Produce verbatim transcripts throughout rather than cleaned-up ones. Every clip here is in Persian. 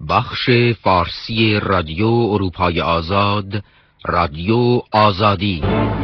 بخش فارسی رادیو اروپای آزاد، رادیو آزادی.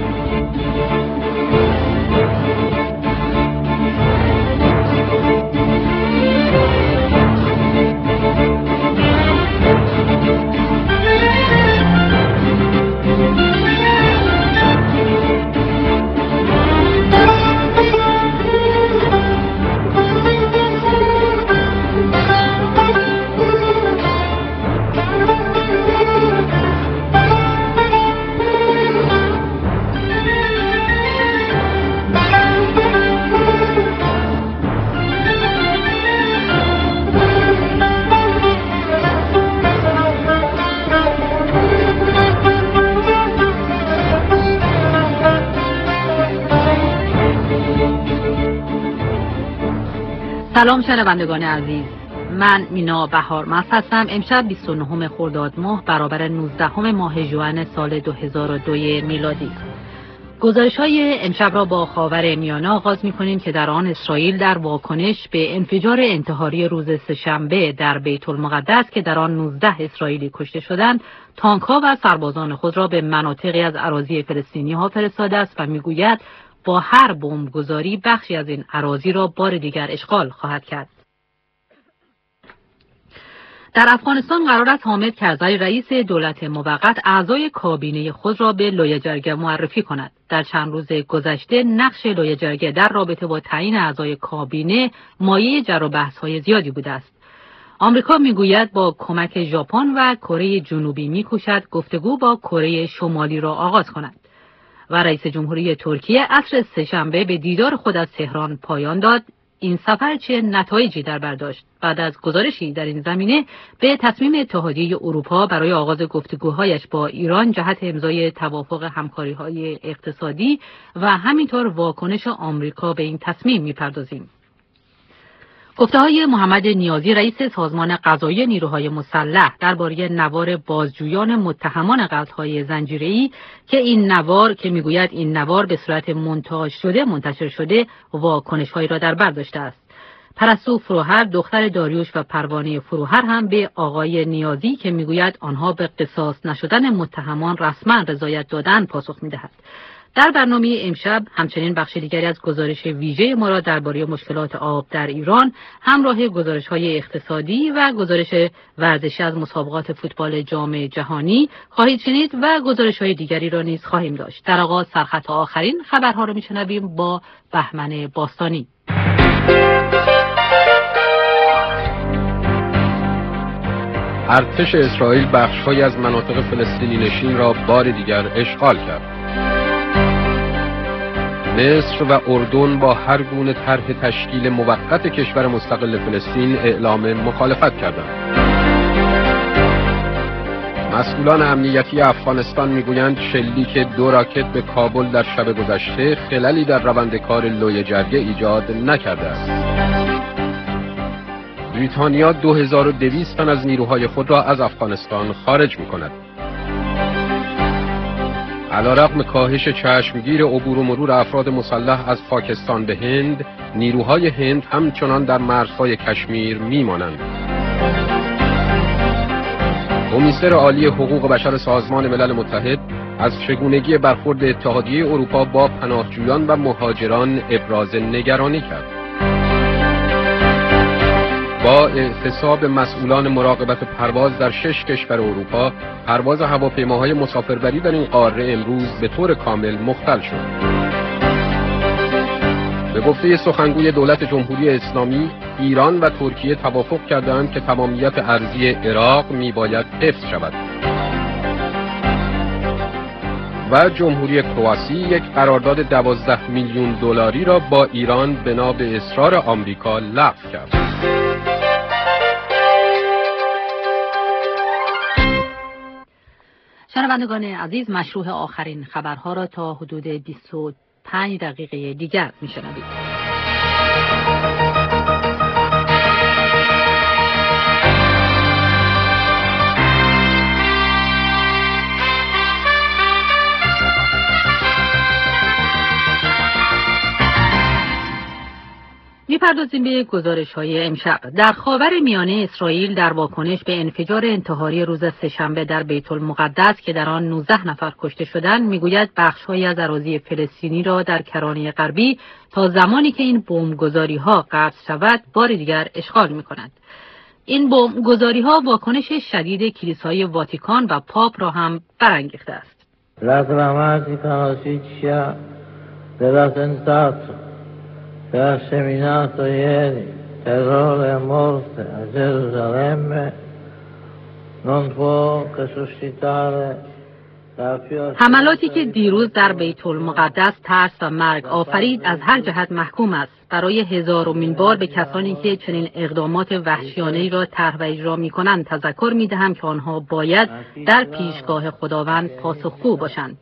سلام شنوندگان عزیز، من مینا بهارمست هستم. امشب بیست و نهم خرداد ماه برابر نوزدهم ماه ژوئن سال دو هزار و دو میلادی. گزارش‌های امشب را با خاورمیانه آغاز می‌کنیم که در آن اسرائیل در واکنش به انفجار انتحاری روز سه‌شنبه در بیت المقدس که در آن نوزده اسرائیلی کشته شدند، تانک‌ها و سربازان خود را به مناطقی از اراضی فلسطینی‌ها فرستاده است و می‌گوید با هر بمبگذاری بخشی از این اراضی را بار دیگر اشغال خواهد کرد. در افغانستان قرار است حامد کرزی رئیس دولت موقت اعضای کابینه خود را به لویه جرگه معرفی کند. در چند روز گذشته نقش لویه جرگه در رابطه با تعیین اعضای کابینه مایه جر و بحث‌های زیادی بوده است. آمریکا میگوید با کمک ژاپن و کره جنوبی میکوشد گفتگو با کره شمالی را آغاز کند. و رئیس جمهوری ترکیه عصر سه‌شنبه به دیدار خود از تهران پایان داد. این سفر چه نتایجی در بر داشت؟ بعد از گزارشی در این زمینه به تصمیم اتحادیه اروپا برای آغاز گفتگوهایش با ایران جهت امضای توافق همکاری‌های اقتصادی و همینطور واکنش آمریکا به این تصمیم می‌پردازیم. گفته‌های محمد نیازی رئیس سازمان قضایی نیروهای مسلح درباره نوار بازجویان متهمان قتل‌های زنجیره‌ای که این نوار که میگوید این نوار به صورت مونتاژ شده منتشر شده واکنش‌هایی را در بر داشته است. پرستو فروهر دختر داریوش و پروانه فروهر هم به آقای نیازی که میگوید آنها به قصاص نشدن متهمان رسما رضایت دادن پاسخ می‌دهد. در برنامه امشب همچنین بخش دیگری از گزارش ویژه ما را درباره مشکلات آب در ایران همراه گزارش‌های اقتصادی و گزارش ورزشی از مسابقات فوتبال جام جهانی خواهید شنید و گزارش‌های دیگری را نیز خواهیم داشت. در آغاز سرخط آخرین خبرها را می‌شنویم با بهمن باستانی. ارتش اسرائیل بخش‌هایی از مناطق فلسطینی نشین را بار دیگر اشغال کرد. مصر و اردن با هر گونه طرح تشکیل موقت کشور مستقل فلسطین اعلام مخالفت کردند. مسئولان امنیتی افغانستان میگویند شلیک دو راکت به کابل در شب گذشته خللی در روند کار لویه جرگه ایجاد نکرده است. بریتانیا دو هزار و دویست تن از نیروهای خود را از افغانستان خارج می‌کند. علیرغم کاهش چشمگیر عبور و مرور افراد مسلح از پاکستان به هند، نیروهای هند همچنان در مرزهای کشمیر میمانند. کمیسر عالی حقوق بشر سازمان ملل متحد از چگونگی برخورد اتحادیه اروپا با پناهجویان و مهاجران ابراز نگرانی کرد. با اعتصاب مسئولان مراقبت پرواز در شش کشور اروپا، پرواز هواپیماهای مسافربری در این قاره امروز به طور کامل مختل شد. به گفته سخنگوی دولت جمهوری اسلامی، ایران و ترکیه توافق کردند که تمامیت ارضی عراق میباید حفظ شود. و جمهوری کرواسی یک قرارداد دوازده میلیون دلاری را با ایران بنا به اصرار آمریکا لغو کرد. شنوندگان عزیز، مشروع آخرین خبرها را تا حدود بیست و پنج دقیقه دیگر میشنوید. بپردازیم به گزارش‌های امشب. در خاور میانه اسرائیل در واکنش به انفجار انتحاری روز سه‌شنبه در بیت المقدس که در آن نوزده نفر کشته شدند، میگوید بخش‌هایی از اراضی فلسطینی را در کرانه غربی تا زمانی که این بمبگذاری‌ها قطع شود بار دیگر اشغال می‌کند. این بمبگذاری‌ها واکنش شدید کلیسای واتیکان و پاپ را هم برانگیخته است. della seminato ieri terrore e morte a Gerusalemme non può che suscitare حملاتی که دیروز در بیت المقدس ترس و مرگ آفرید از هر جهت محکوم است. برای هزارمین بار به کسانی که چنین اقدامات وحشیانه‌ای را طرح و اجرا می‌کنند تذکر می‌دهم که آنها باید در پیشگاه خداوند پاسخگو باشند.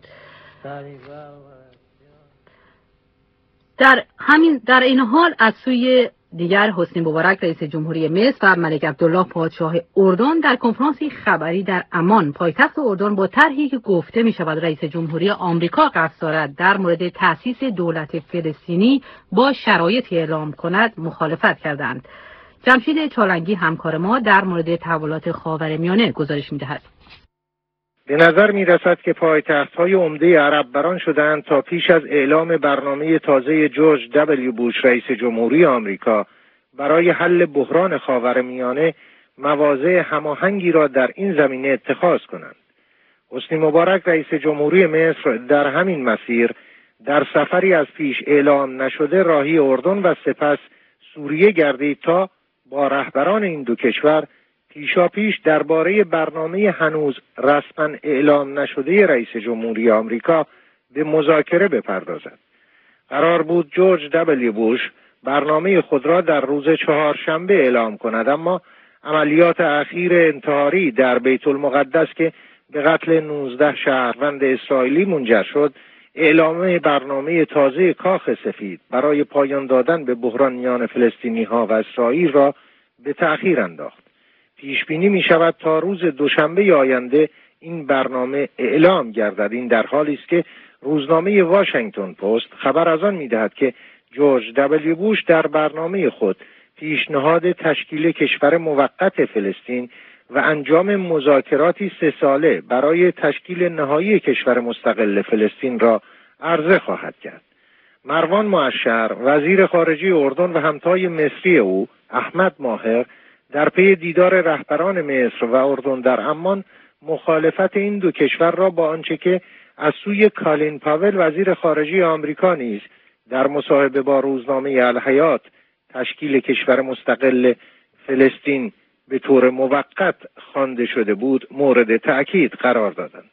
در همین در این حال از سوی دیگر حسنی مبارک رئیس جمهوری مصر و ملک عبدالله پادشاه اردن در کنفرانسی خبری در عمان پایتخت اردن با طرحی که گفته می شود رئیس جمهوری آمریکا قصد دارد در مورد تأسیس دولت فلسطینی با شرایطی اعلام کند مخالفت کردند. جمشید چالنگی همکار ما در مورد تحولات خاورمیانه گزارش می دهد. به نظر می رسد که پایتخت‌های عمده عرب بران شدند تا پیش از اعلام برنامه تازه جورج دبلیو بوش رئیس جمهوری آمریکا برای حل بحران خاورمیانه مواضع هماهنگی را در این زمینه اتخاذ کنند. حسنی مبارک رئیس جمهوری مصر در همین مسیر در سفری از پیش اعلام نشده راهی اردن و سپس سوریه گردید تا با رهبران این دو کشور پیشاپیش درباره برنامه هنوز رسما اعلام نشده رئیس جمهوری آمریکا به مذاکره بپردازد. قرار بود جورج دبلیو بوش برنامه خود را در روز چهارشنبه اعلام کند، اما عملیات اخیر انتحاری در بیت المقدس که به قتل نوزده شهروند اسرائیلی منجر شد، اعلام برنامه تازه کاخ سفید برای پایان دادن به بحران میان فلسطینی ها و اسرائیل را به تأخیر انداخت. پیش بینی می شود تا روز دوشنبه آینده این برنامه اعلام گردد. این در حالی است که روزنامه واشنگتن پست خبر از آن می دهد که جورج دبلیو بوش در برنامه خود پیشنهاد تشکیل کشور موقت فلسطین و انجام مذاکراتی سه ساله برای تشکیل نهایی کشور مستقل فلسطین را عرضه خواهد کرد. مروان مؤشر وزیر خارجه اردن و همتای مصری او احمد ماهر در پی دیدار رهبران مصر و اردن در عمان مخالفت این دو کشور را با آنچه که از سوی کالین پاول وزیر خارجه آمریکا نیز در مصاحبه با روزنامه الحیات تشکیل کشور مستقل فلسطین به طور موقت خوانده شده بود مورد تأکید قرار دادند.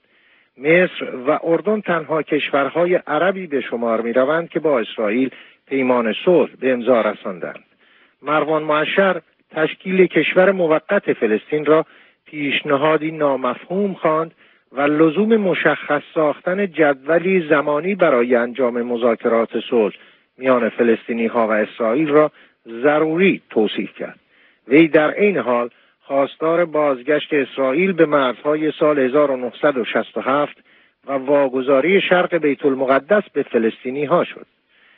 مصر و اردن تنها کشورهای عربی به شمار می روند که با اسرائیل پیمان صلح به امضا رساندند. مروان مؤشر تشکیل کشور موقت فلسطین را پیشنهادی نامفهوم خواند و لزوم مشخص ساختن جدولی زمانی برای انجام مذاکرات صلح میان فلسطینی ها و اسرائیل را ضروری توصیف کرد. وی در این حال خواستار بازگشت اسرائیل به مرزهای سال هزار و نهصد و شصت و هفت و واگذاری شرق بیت المقدس به فلسطینی ها شد.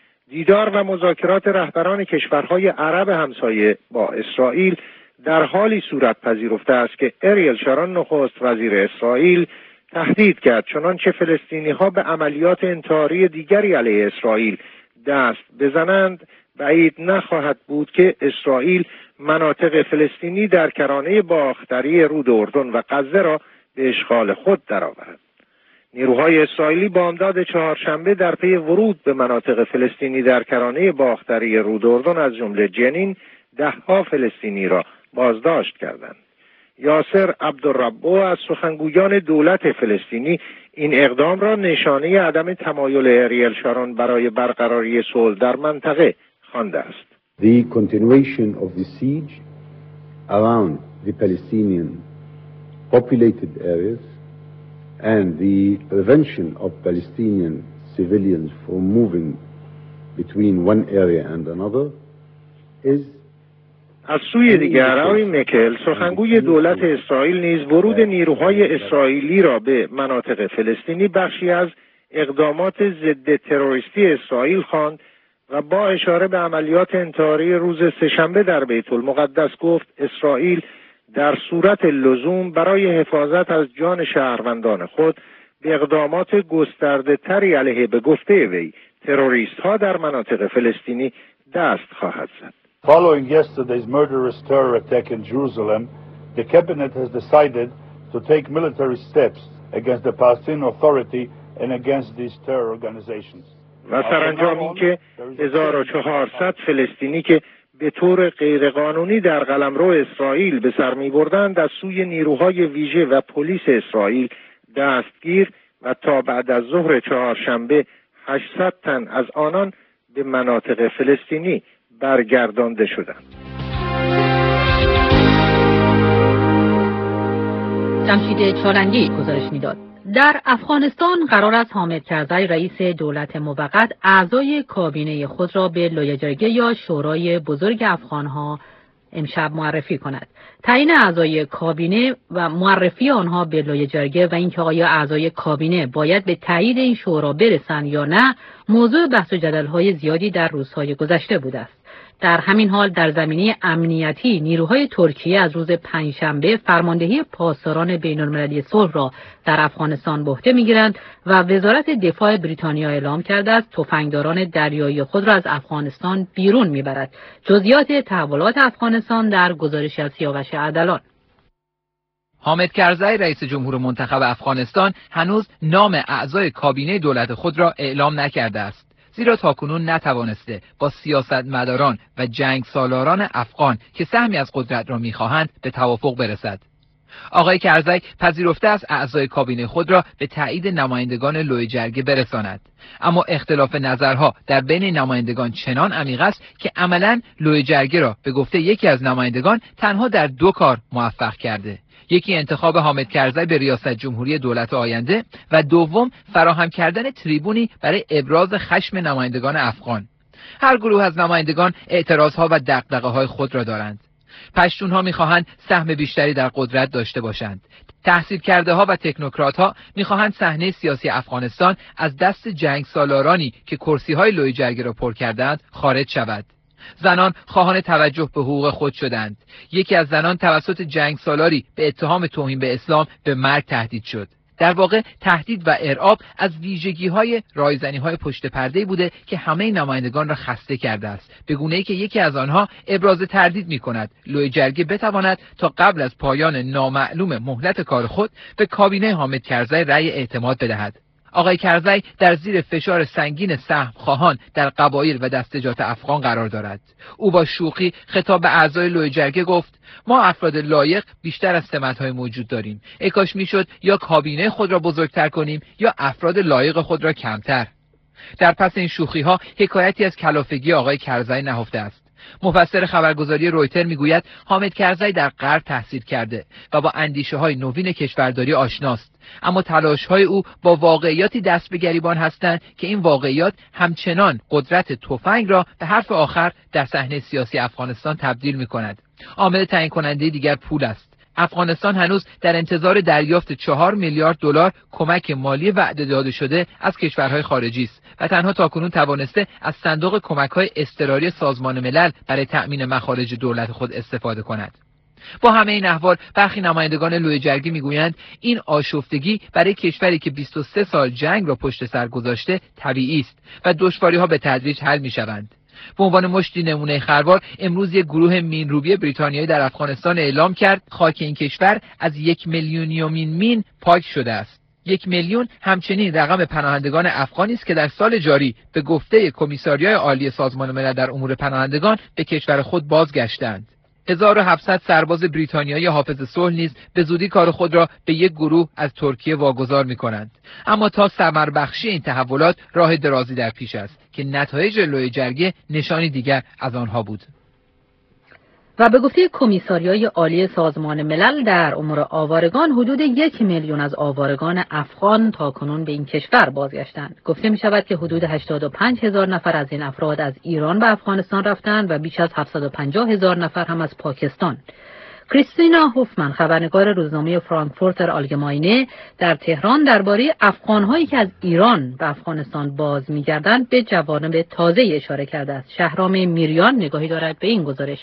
دیدار و مذاکرات رهبران کشورهای عرب همسایه با اسرائیل در حالی صورت پذیرفته است که اریل شارون نخست وزیر اسرائیل تهدید کرد چنانچه فلسطینی ها به عملیات انتحاری دیگری علیه اسرائیل دست بزنند بعید نخواهد بود که اسرائیل مناطق فلسطینی در کرانه باختری رود اردن و غزه را به اشغال خود درآورد. نیروهای اسرائیلی بامداد چهارشنبه در پی ورود به مناطق فلسطینی در کرانه باختری رود اردن از جمله جنین دهها فلسطینی را بازداشت کردند. یاسر عبدالربو از سخنگویان دولت فلسطینی این اقدام را نشانه عدم تمایل اریل شارون برای برقراری صلح در منطقه خوانده است. The continuation of the siege around the Palestinian populated areas and the prevention of Palestinian civilians from moving between one area and another is از سوی دیگر آقای مکل سخنگوی دولت اسرائیل نیز ورود نیروهای اسرائیلی را به مناطق فلسطینی بخشی از اقدامات ضد تروریستی اسرائیل خواند و با اشاره به عملیات انتحاری روز سه‌شنبه در بیت المقدس گفت اسرائیل در صورت لزوم برای حفاظت از جان شهروندان خود به اقدامات گسترده تری علیه به گفته وی تروریست ها در مناطق فلسطینی دست خواهد زد. Following yesterday's murderous terror attack in Jerusalem, the cabinet has decided to take military steps against the Palestinian Authority and against these terror organizations. و سرانجام این که هزار و چهارصد فلسطینی که به طور غیرقانونی در قلمرو اسرائیل به سر می‌بردند از سوی نیروهای ویژه و پلیس اسرائیل دستگیر و تا بعد از ظهر چهارشنبه هشتصد تن از آنان به مناطق فلسطینی برگردانده شدند. جمشید چالنگی گزارش می‌داد. در افغانستان قرار است حامد کرزی رئیس دولت موقت اعضای کابینه خود را به لایحه‌جرگه یا شورای بزرگ افغانها امشب معرفی کند. تعیین اعضای کابینه و معرفی آنها به لایحه‌جرگه و اینکه آیا اعضای کابینه باید به تایید این شورا برسند یا نه موضوع بحث و جدل‌های زیادی در روزهای گذشته بوده است. در همین حال در زمینه امنیتی نیروهای ترکیه از روز پنجشنبه فرماندهی پاسداران بین‌المللی صلح را در افغانستان به عهده می‌گیرند و وزارت دفاع بریتانیا اعلام کرده است تفنگداران دریایی خود را از افغانستان بیرون می‌برد. جزئیات تحولات افغانستان در گزارش از سیاوش عدلان. حامد کرزی رئیس جمهور منتخب افغانستان هنوز نام اعضای کابینه دولت خود را اعلام نکرده است. زیرا تاکنون نتوانسته با سیاستمداران و جنگ سالاران افغان که سهمی از قدرت را می‌خواهند به توافق برسد. آقای کرزی پذیرفته است اعضای کابینه خود را به تایید نمایندگان لایحه‌جرگه برساند، اما اختلاف نظرها در بین نمایندگان چنان عمیق است که عملاً لایحه‌جرگه را به گفته یکی از نمایندگان تنها در دو کار موفق کرده: یکی انتخاب حامد کرزی به ریاست جمهوری دولت آینده و دوم فراهم کردن تریبونی برای ابراز خشم نمایندگان افغان. هر گروه از نمایندگان اعتراضها و دغدغه‌های خود را دارند. پشتونها می‌خواهند سهم بیشتری در قدرت داشته باشند. تحصیل کرده ها و تکنوکرات ها می‌خواهند صحنه سیاسی افغانستان از دست جنگ سالارانی که کرسی‌های لایحه‌جرگه را پر کردند خارج شود. زنان خواهان توجه به حقوق خود شدند. یکی از زنان توسط جنگ سالاری به اتهام توهین به اسلام به مرگ تهدید شد. در واقع تهدید و ارعاب از ویژگی‌های رایزنی‌های پشت پرده بوده که همه نمایندگان را خسته کرده است، به گونه‌ای که یکی از آنها ابراز تردید می‌کند لایحه‌جرگه بتواند تا قبل از پایان نامعلوم مهلت کار خود به کابینه حامد کرزی رأی اعتماد بدهد. آقای کرزی در زیر فشار سنگین سهم خواهان در قبایل و دستجات افغان قرار دارد. او با شوخی خطاب به اعضای لایحه‌جرگه گفت: ما افراد لایق بیشتر از سمت‌های موجود داریم. ای کاش میشد یا کابینه خود را بزرگتر کنیم یا افراد لایق خود را کمتر. در پس این شوخی‌ها حکایتی از کلافگی آقای کرزی نهفته است. مفسر خبرگزاری رویتر میگوید حامد کرزی در غرب تحصیل کرده و با اندیشه‌های نوین کشورداری آشناست، اما تلاش‌های او با واقعیاتی دست به گریبان هستند که این واقعیات همچنان قدرت تفنگ را به حرف آخر در صحنه سیاسی افغانستان تبدیل می‌کند. عامل تعیین کننده دیگر پول است. افغانستان هنوز در انتظار دریافت چهار میلیارد دلار کمک مالی وعده داده شده از کشورهای خارجی است و تنها تاکنون توانسته از صندوق کمک‌های اضطراری سازمان ملل برای تأمین مخارج دولت خود استفاده کند. با همه این احوال برخی نمایندگان لایحه‌جرگه میگویند این آشفتگی برای کشوری که بیست و سه سال جنگ را پشت سر گذاشته طبیعی است و دشواری‌ها به تدریج حل می‌شوند. به عنوان مشتی نمونه خروار امروز یک گروه مینروبی بریتانیایی در افغانستان اعلام کرد خاک این کشور از یک میلیونیومین مین پاک شده است. یک میلیون همچنین رقم پناهندگان افغانی است که در سال جاری به گفته کمیساریای عالی سازمان ملل در امور پناهندگان به کشور خود بازگشتند. هزار و هفتصد سرباز بریتانیایی حافظ صلح نیز به زودی کار خود را به یک گروه از ترکیه واگذار می‌کنند. اما تا ثمر بخشی این تحولات راه درازی در پیش است که نتایج لایحه‌جرگه نشانی دیگر از آنها بود. و به گفته کمیساریای عالی سازمان ملل در امور آوارگان حدود یک میلیون از آوارگان افغان تاکنون به این کشور بازگشتند. گفته می شود که حدود هشتاد و پنج هزار نفر از این افراد از ایران به افغانستان رفتند و بیش از هفتصد و پنجاه هزار نفر هم از پاکستان. کریستینا هوفمن، خبرنگار روزنامه فرانکفورتر آلگماینه، در تهران درباره افغان‌هایی که از ایران به افغانستان باز می‌گردند به جوانب تازه اشاره کرده است. شهرام میریان نگاهی دارد به این گزارش.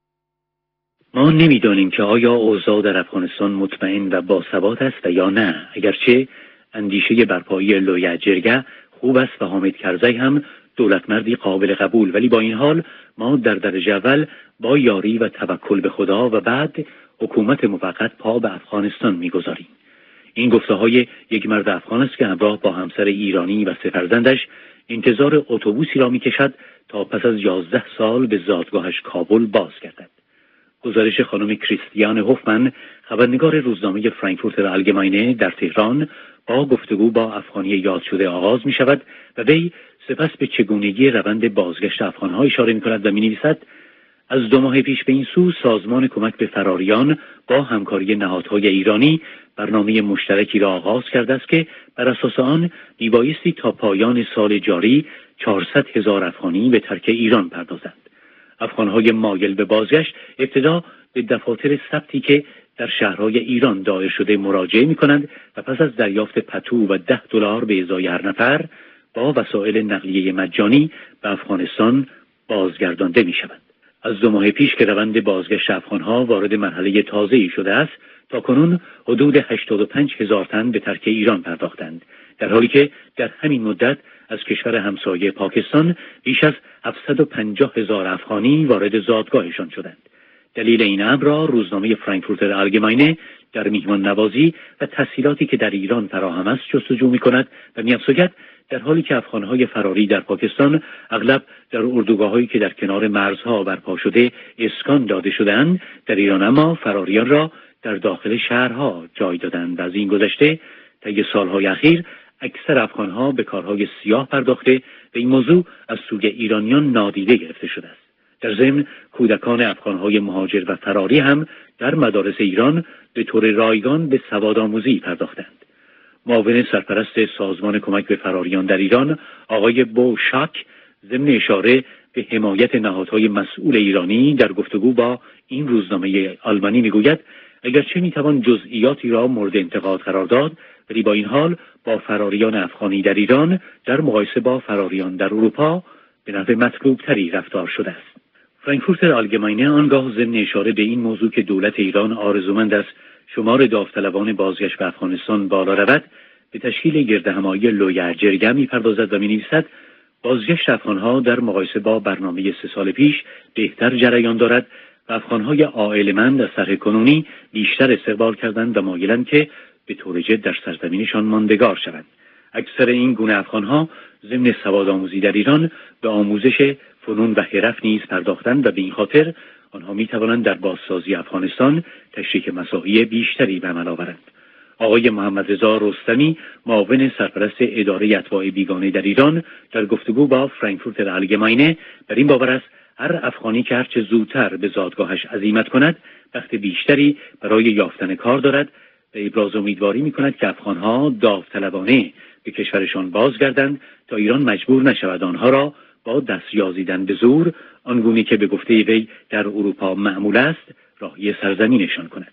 ما نمی‌دانیم که آیا اوضاع در افغانستان مطمئن و باثبات است و یا نه، اگرچه اندیشه برپایی لویجرگه خوب است و حامد کرزی هم دولتمردی قابل قبول، ولی با این حال ما در درجه اول با یاری و توکل به خدا و بعد حکومت موقت پا به افغانستان می‌گذاریم. این گفته‌های یک مرد افغان است که همراه با همسر ایرانی و سه فرزندش انتظار اتوبوسی را می‌کشد تا پس از یازده سال به زادگاهش کابل باز گردد. گزارش خانم کریستیان هوفمن، خبرنگار روزنامه فرانکفورتر آلگماینه در تهران، با گفتگو با افغانی یاد شده آغاز می شود و وی سپس به چگونگی روند بازگشت افغانها اشاره می کند و می نویسد: از دو ماه پیش به این سو سازمان کمک به فراریان با همکاری نهادهای ایرانی برنامه مشترکی را آغاز کرده است که بر اساس آن میبایستی تا پایان سال جاری چهارصد هزار افغانی به ترک ایران پردازند. افغانهای مایل به بازگشت ابتدا به دفاتر ثبتی که در شهرهای ایران دایر شده مراجعه می کنند و پس از دریافت پتو و ده دلار به ازای هر نفر با وسایل نقلیه مجانی به افغانستان بازگردانده می شوند. از دو ماه پیش که روند بازگشت افغانها وارد مرحله تازه‌ای شده است، تا کنون حدود هشتاد و پنج هزار تن به ترک ایران پرداختند، در حالی که در همین مدت از کشور همسایه پاکستان بیش از هفتصد و پنجاه هزار افغانی وارد زادگاهشان شدند. دلیل این امر را روزنامه فرانکفورتر آلگماینه در میهمان نوازی و تسهیلاتی که در ایران فراهم است جستجو می‌کند و می‌افزاید در حالی که افغان‌های فراری در پاکستان اغلب در اردوگاه‌هایی که در کنار مرزها برپا شده اسکان داده شده‌اند، در ایران اما فراریان را در داخل شهرها جای دادند و از این گذشته طی سالهای اخیر اکثر افغان‌ها به کارهای سیاه پرداخته و این موضوع از سوی ایرانیان نادیده گرفته شده است. در ضمن کودکان افغان‌های مهاجر و فراری هم در مدارس ایران به طور رایگان به سوادآموزی پرداختند. معاون سرپرست سازمان کمک به فراریان در ایران، آقای بو شاک، ضمن اشاره به حمایت نهادهای مسئول ایرانی در گفتگو با این روزنامه آلمانی میگوید اگرچه میتوان جزئیاتی را مورد انتقاد قرار داد، ولی با این حال با فراریان افغانی در ایران در مقایسه با فراریان در اروپا به نحو مطلوب‌تری رفتار شده است. فرانکفورتر آلگماینه آنگاه ضمن اشاره به این موضوع که دولت ایران آرزومند است شمار داوطلبان بازگشت به افغانستان بالا رود، به تشکیل گردهمایی لویجرگه می‌پردازد و می‌نویسد بازگشت افغان‌ها در مقایسه با برنامه سه سال پیش بهتر جریان دارد و افغان‌های عائله‌مند از طرح کنونی بیشتر استقبال کردند و مایلند که به طور جد در سرزمینشان ماندگار شوند. اکثر این گونه افغان‌ها ضمن سوادآموزی در ایران به آموزش فنون و حرف نیز پرداختند و به این خاطر آنها می‌توانند در بازسازی افغانستان تشریک مساعی بیشتری به عمل آورند. آقای محمد رضا رستمی، معاون سرپرست اداره اتباع بیگانه در ایران، در گفتگو با فرانکفورتر آلگماینه بر این باور است هر افغانی که هرچه زودتر به زادگاهش عزیمت کند وقت بیشتری برای یافتن کار دارد و ابراز امیدواری می‌کند که افغان‌ها داوطلبانه به کشورشان بازگردند تا ایران مجبور نشود آنها را با دستیازیدن به زور آنگونه که به گفته وی در اروپا معمول است راهی سرزمینشان کند.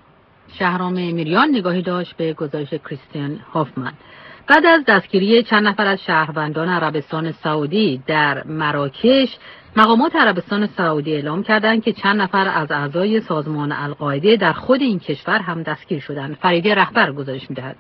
شهرام میریان نگاهی داشت به گزارش کریستیان هوفمن. بعد از دستگیری چند نفر از شهروندان عربستان سعودی در مراکش، مقامات عربستان سعودی اعلام کردند که چند نفر از اعضای سازمان القاعده در خود این کشور هم دستگیر شدند. فریده رهبر گزارش می‌دهد.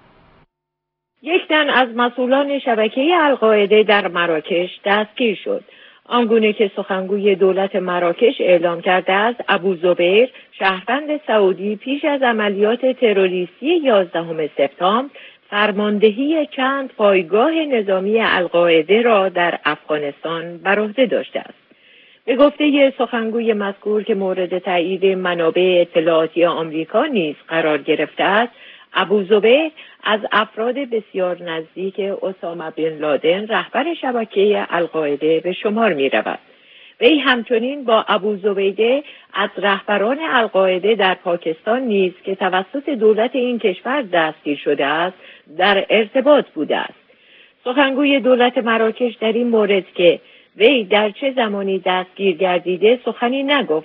یک تن از مسئولان شبکه القاعده در مراکش دستگیر شد. آنگونه که سخنگوی دولت مراکش اعلام کرده است، ابوزبیر، شهروند سعودی، پیش از عملیات تروریستی یازدهم سپتامبر فرماندهی چند پایگاه نظامی القاعده را در افغانستان بر عهده داشته است. به گفته سخنگوی مذکور که مورد تایید منابع اطلاعاتی آمریکا نیز قرار گرفته است، ابوزبیر از افراد بسیار نزدیک اسامه بن لادن رهبر شبکه القاعده به شمار می رود. وی همچنین با ابوزبیده از رهبران القاعده در پاکستان نیز که توسط دولت این کشور دستگیر شده است در ارتباط بوده است. سخنگوی دولت مراکش در این مورد که وی در چه زمانی دستگیر گردیده سخنی نگفت،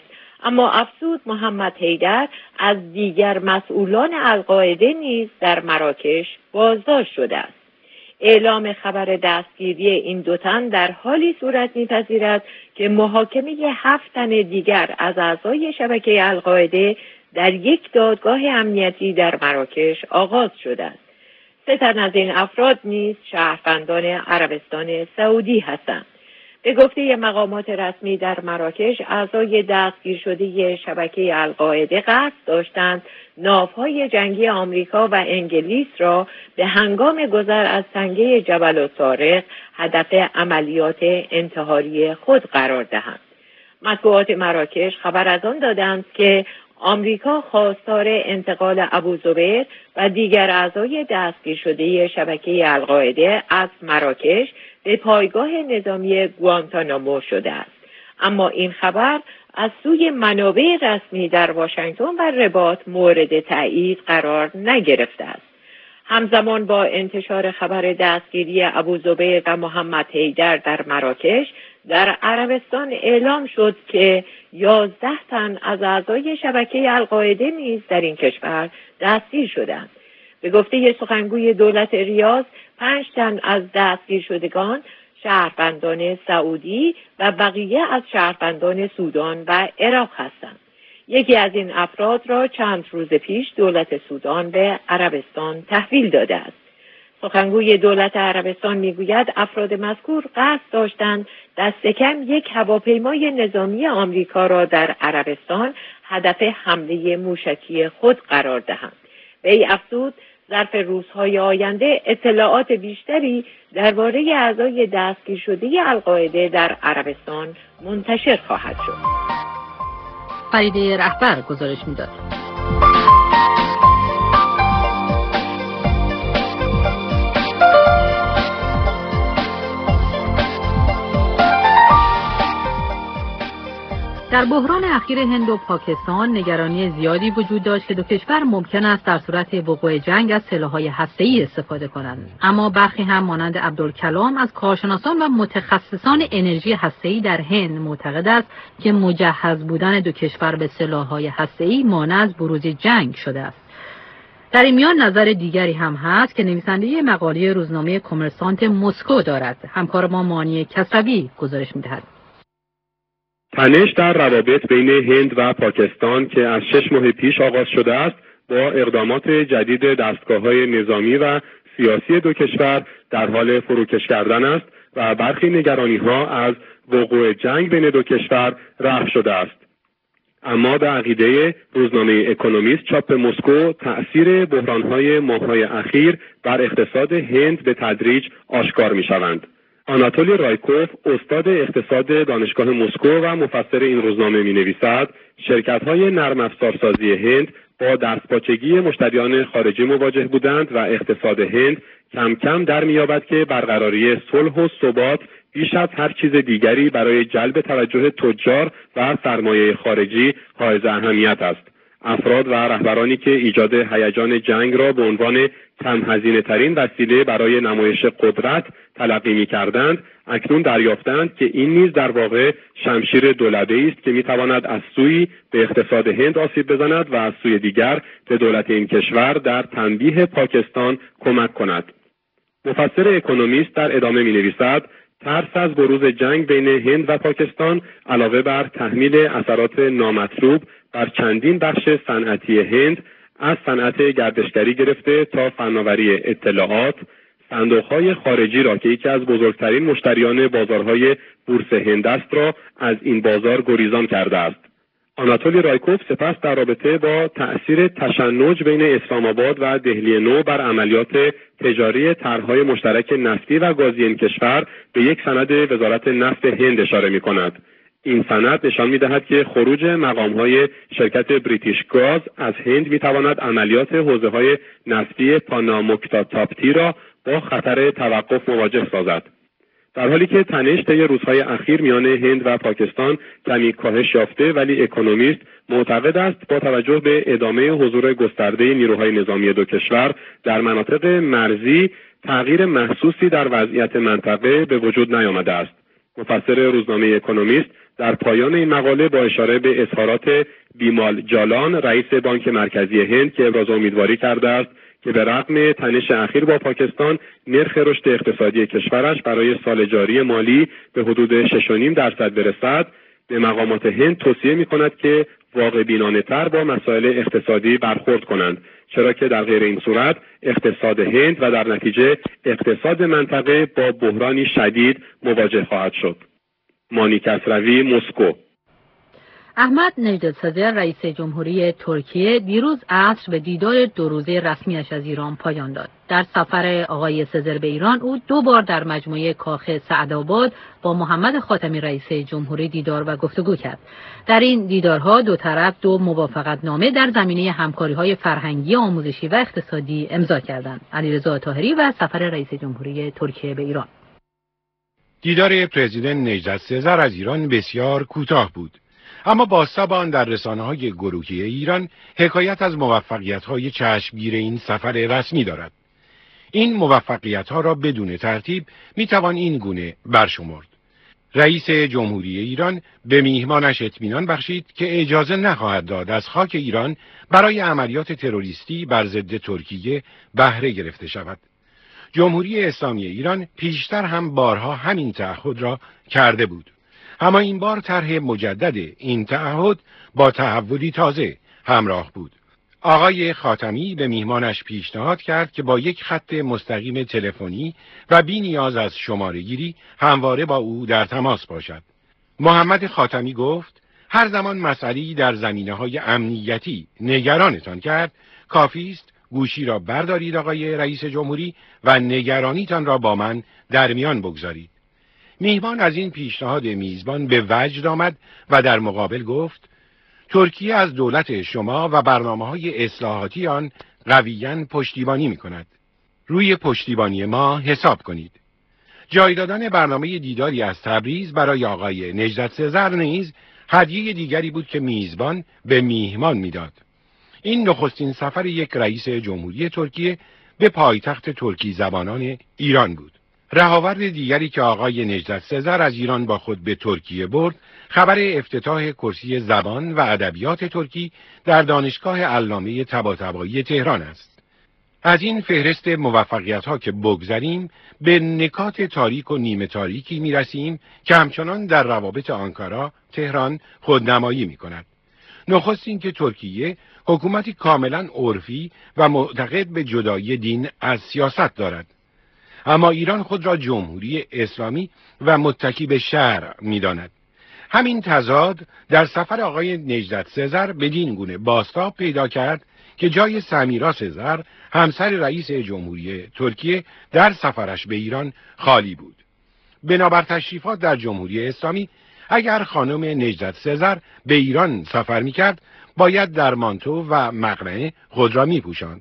اما افزود محمد حیدر از دیگر مسئولان القاعده نیز در مراکش بازداشت شده است. اعلام خبر دستگیری این دو تن در حالی صورت می‌پذیرد که محاکمه هفت تن دیگر از اعضای شبکه القاعده در یک دادگاه امنیتی در مراکش آغاز شده است. سه تن از این افراد نیز شهروندان عربستان سعودی هستند. به گفته مقامات رسمی در مراکش، اعضای دستگیر شده شبکه القاعده قصد داشتند ناوهای جنگی آمریکا و انگلیس را به هنگام گذر از تنگه جبل الطارق هدف عملیات انتحاری خود قرار دهند. مطبوعات مراکش خبر از آن دادند که آمریکا خواستار انتقال ابوزبیر و دیگر اعضای دستگیر شده شبکه القاعده از مراکش به پایگاه نظامی گوانتانامو شده است. اما این خبر از سوی منابع رسمی در واشنگتن و رباط مورد تایید قرار نگرفته است. همزمان با انتشار خبر دستگیری ابوزبیر و محمد حیدر در مراکش، در عربستان اعلام شد که یازده تن از اعضای شبکه القاعده نیز در این کشور دستگیر شدند. به گفته سخنگوی دولت ریاض، پنج تن از دستگیر شدگان شهروندان سعودی و بقیه از شهروندان سودان و عراق هستند. یکی از این افراد را چند روز پیش دولت سودان به عربستان تحویل داده است. سخنگوی دولت عربستان میگوید افراد مذکور قصد داشتند دست کم یک هواپیمای نظامی آمریکا را در عربستان هدف حمله موشکی خود قرار دهند. وی افزود ظرف روزهای آینده اطلاعات بیشتری درباره اعضای دستگیر شده القاعده در عربستان منتشر خواهد شد. فریده رهبر گزارش می‌داد. در بحران اخیر هند و پاکستان نگرانی زیادی وجود داشت که دو کشور ممکن است در صورت وقوع جنگ از سلاح‌های هسته‌ای استفاده کنند. اما برخی هم مانند عبدالکلام از کارشناسان و متخصصان انرژی هسته‌ای در هند معتقد است که مجهز بودن دو کشور به سلاح‌های هسته‌ای مانع از بروز جنگ شده است. در این میان نظر دیگری هم هست که نویسنده مقاله روزنامه کمرسانت مسکو دارد. همکار ما مانی کسروی گزارش می‌دهد. تنش در روابط بین هند و پاکستان که از شش ماه پیش آغاز شده است، با اقدامات جدید دستگاه‌های نظامی و سیاسی دو کشور در حال فروکش کردن است و برخی نگرانی‌ها از وقوع جنگ بین دو کشور رفع شده است. اما به عقیده روزنامه اکونومیست چاپ مسکو، تأثیر بحران‌های ماه‌های اخیر بر اقتصاد هند به تدریج آشکار می‌شوند. آناتولی رایکوف، استاد اقتصاد دانشگاه مسکو و مفسر این روزنامه می‌نویسد شرکت‌های نرم افزارسازی هند با دستپاچگی مشتریان خارجی مواجه بودند و اقتصاد هند کم کم در می‌یابد که برقراری صلح و ثبات بیش از هر چیز دیگری برای جلب توجه تجار و سرمایه خارجی حائز اهمیت است. افراد و رهبرانی که ایجاد هیجان جنگ را به عنوان کم هزینه ترین وسیله برای نمایش قدرت تلقی می کردند، اکنون دریافتند که این نیز در واقع شمشیر دولبه‌ای است که می تواند از سوی به اقتصاد هند آسیب بزند و از سوی دیگر به دولت این کشور در تنبیه پاکستان کمک کند. مفسر اکونومیست در ادامه می نویسد ترس از بروز جنگ بین هند و پاکستان علاوه بر تحمیل اثرات نامطلوب بر چندین بخش صنعتی هند، از صنعت گردشگری گرفته تا فناوری اطلاعات، صندوق‌های خارجی را که یکی از بزرگترین مشتریان بازارهای بورس هند است را از این بازار گریزان کرده است. آناتولی رایکوف سپس در رابطه با تأثیر تشنج بین اسلام آباد و دهلی نو بر عملیات تجاری طرح‌های مشترک نفتی و گازی این کشور به یک سند وزارت نفت هند اشاره می‌کند. این سند نشان می‌دهد که خروج مقام‌های شرکت بریتیش گاز از هند می‌تواند عملیات حوزه‌های نفتی پاناموکتاتاپتی را با خطر توقف مواجه سازد. در حالی که تنش طی روزهای اخیر میان هند و پاکستان کمی کاهش یافته، ولی اکونومیست معتقد است با توجه به ادامه حضور گسترده نیروهای نظامی دو کشور در مناطق مرزی تغییر محسوسی در وضعیت منطقه به وجود نیامده است. مفسر روزنامه اکونومیست در پایان این مقاله با اشاره به اظهارات بیمال جالان رئیس بانک مرکزی هند که ابراز امیدواری کرده است که به رغم تنش اخیر با پاکستان نرخ رشد اقتصادی کشورش برای سال جاری مالی به حدود شش و نیم درصد برسد، به مقامات هند توصیه می‌کند که واقع بینانه‌تر با مسائل اقتصادی برخورد کنند، چرا که در غیر این صورت اقتصاد هند و در نتیجه اقتصاد منطقه با بحرانی شدید مواجه خواهد شد. مانی کسروی، مسکو. احمد نژدسزر رئیس جمهوری ترکیه دیروز عصر به دیدار دو روزه رسمیش از ایران پایان داد. در سفر آقای سزر به ایران او دو بار در مجموعه کاخ سعدآباد با محمد خاتمی رئیس جمهوری دیدار و گفتگو کرد. در این دیدارها دو طرف دو موافقتنامه در زمینه همکاری‌های فرهنگی، آموزشی و اقتصادی امضا کردند. علیرضا طاهری و سفر رئیس جمهوری ترکیه به ایران. دیدار پرزیدنت نژدسزر از ایران بسیار کوتاه بود. اما بازتاب آن در رسانه‌های گروهی ایران حکایت از موفقیت‌های چشمگیر این سفر رسمی دارد. این موفقیت‌ها را بدون ترتیب می‌توان این گونه برشمرد. رئیس جمهوری ایران به میهمانش اطمینان بخشید که اجازه نخواهد داد از خاک ایران برای عملیات تروریستی بر ضد ترکیه بهره گرفته شود. جمهوری اسلامی ایران پیشتر هم بارها همین تعهد را کرده بود. اما این بار طرح مجدد این تعهد با تحولی تازه همراه بود. آقای خاتمی به میهمانش پیشنهاد کرد که با یک خط مستقیم تلفنی و بی نیاز از شماره گیری همواره با او در تماس باشد. محمد خاتمی گفت هر زمان مسئله‌ای در زمینه‌های امنیتی نگرانتان کرد، کافی است گوشی را بردارید آقای رئیس جمهوری و نگرانیتان را با من در میان بگذارید. میهمان از این پیشنهاد میزبان به وجد آمد و در مقابل گفت ترکیه از دولت شما و برنامه‌های اصلاحاتی آن قویاً پشتیبانی می‌کند. روی پشتیبانی ما حساب کنید. جای دادن برنامه دیداری از تبریز برای آقای نژدسزر نیز هدیه دیگری بود که میزبان به میهمان میداد. این نخستین سفر یک رئیس جمهوری ترکیه به پایتخت ترکی زبانان ایران بود. رهاورد دیگری که آقای نژدسزر از ایران با خود به ترکیه برد، خبر افتتاح کرسی زبان و ادبیات ترکی در دانشگاه علامه طباطبایی تهران است. از این فهرست موفقیت‌ها که بگذریم، به نکات تاریک و نیمه تاریکی می‌رسیم که همچنان در روابط آنکارا تهران خودنمایی می‌کند. نخست این که ترکیه حکومتی کاملا عرفی و معتقد به جدایی دین از سیاست دارد. اما ایران خود را جمهوری اسلامی و متکی به شرع می‌داند. همین تضاد در سفر آقای نژدسزر بدین گونه بازتاب پیدا کرد که جای سمیرا سزر، همسر رئیس جمهوری ترکیه، در سفرش به ایران خالی بود. بنابر تشریفات در جمهوری اسلامی، اگر خانم نژدسزر به ایران سفر می‌کرد، باید در مانتو و مقنعه خود را می‌پوشاند.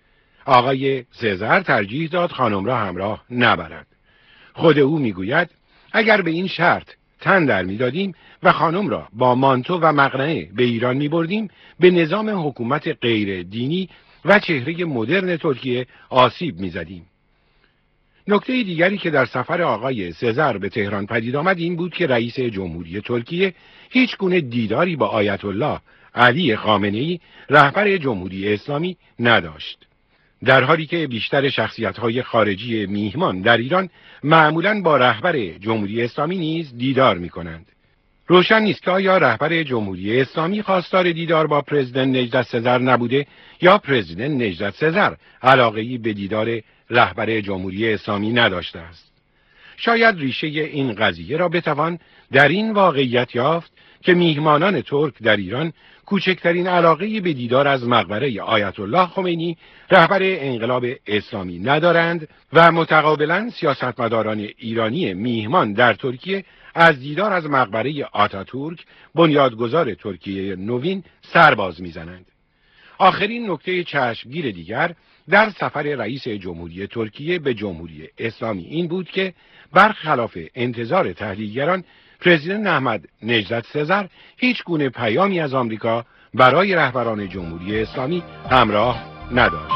آقای سزر ترجیح داد خانم را همراه نبرد. خود او میگوید اگر به این شرط تن در میدادیم و خانم را با مانتو و مقنعه به ایران میبردیم، به نظام حکومت غیر دینی و چهره مدرن ترکیه آسیب میزدیم. نکته دیگری که در سفر آقای سزر به تهران پدید آمد این بود که رئیس جمهوری ترکیه هیچ گونه دیداری با آیت الله علی خامنه‌ای، رهبر جمهوری اسلامی، نداشت. در حالی که بیشتر شخصیت‌های خارجی میهمان در ایران معمولاً با رهبر جمهوری اسلامی نیز دیدار می‌کنند. روشن نیست که آیا رهبر جمهوری اسلامی خواستار دیدار با پرزیدنت نژدسزر نبوده یا پرزیدنت نژدسزر علاقه‌ای به دیدار رهبر جمهوری اسلامی نداشته است. شاید ریشه این قضیه را بتوان در این واقعیت یافت که میهمانان ترک در ایران کوچکترین علاقه به دیدار از مقبره آیت الله خمینی، رهبر انقلاب اسلامی، ندارند و متقابلا سیاستمداران ایرانی میهمان در ترکیه از دیدار از مقبره آتاتورک، بنیادگذار ترکیه نوین، سرباز میزنند. آخرین نکته چشمگیر دیگر در سفر رئیس جمهوری ترکیه به جمهوری اسلامی این بود که برخلاف انتظار تحلیلگران، پرزیدنت احمد نژدسزر هیچ گونه پیامی از آمریکا برای رهبران جمهوری اسلامی همراه نداشت.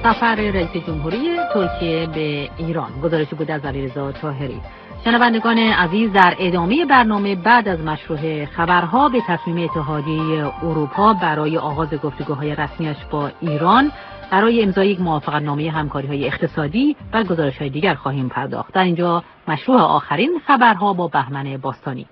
سفر رئیس جمهوری ترکیه به ایران. گزارشی بود از علیرضا طاهری. شنوندگان عزیز، در ادامه برنامه بعد از مشروع خبرها به تصمیم اتحادیه اروپا برای آغاز گفتگوهای رسمیش با ایران برای امضای یک موافقتنامه همکاری‌های اقتصادی و گزارش‌های دیگر خواهیم پرداخت. در اینجا مشروع آخرین خبرها با بهمن باستانی.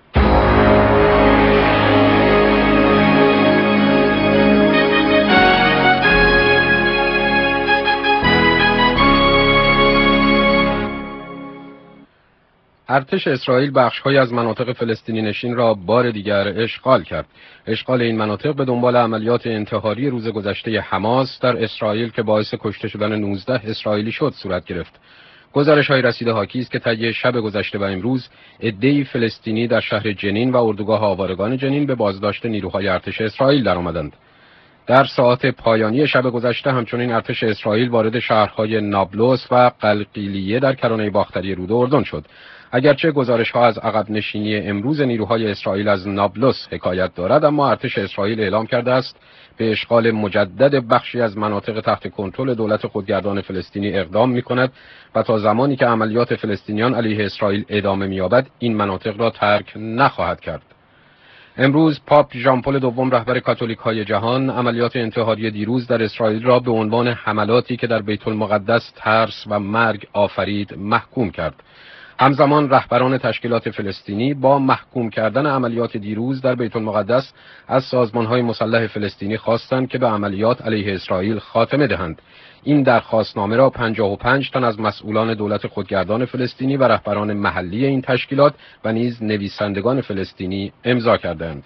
ارتش اسرائیل بخش‌هایی از مناطق فلسطینی نشین را بار دیگر اشغال کرد. اشغال این مناطق به دنبال عملیات انتحاری روز گذشته حماس در اسرائیل که باعث کشته شدن نوزده اسرائیلی شد صورت گرفت. گزارش‌های رسیده حاکی است که طی شب گذشته و امروز عده‌ای فلسطینی در شهر جنین و اردوگاه آوارگان جنین به بازداشت نیروهای ارتش اسرائیل درآمدند. در ساعات پایانی شب گذشته همچنین ارتش اسرائیل وارد شهرهای نابلس و قلقیلیه در کرانه باختری رود اردن شد. اگرچه گزارش‌ها از عقب نشینی امروز نیروهای اسرائیل از نابلس حکایت دارد، اما ارتش اسرائیل اعلام کرده است به اشغال مجدد بخشی از مناطق تحت کنترل دولت خودگردان فلسطینی اقدام می‌کند و تا زمانی که عملیات فلسطینیان علیه اسرائیل ادامه می‌یابد این مناطق را ترک نخواهد کرد. امروز پاپ ژان پل دوم رهبر کاتولیک‌های جهان عملیات انتحاری دیروز در اسرائیل را به عنوان حملاتی که در بیت المقدس ترس و مرگ آفرید محکوم کرد. همزمان رهبران تشکیلات فلسطینی با محکوم کردن عملیات دیروز در بیت المقدس از سازمان‌های مسلح فلسطینی خواستند که به عملیات علیه اسرائیل خاتمه دهند. این درخواستنامه را پنجاه و پنج تن از مسئولان دولت خودگردان فلسطینی و رهبران محلی این تشکیلات و نیز نویسندگان فلسطینی امضا کردند.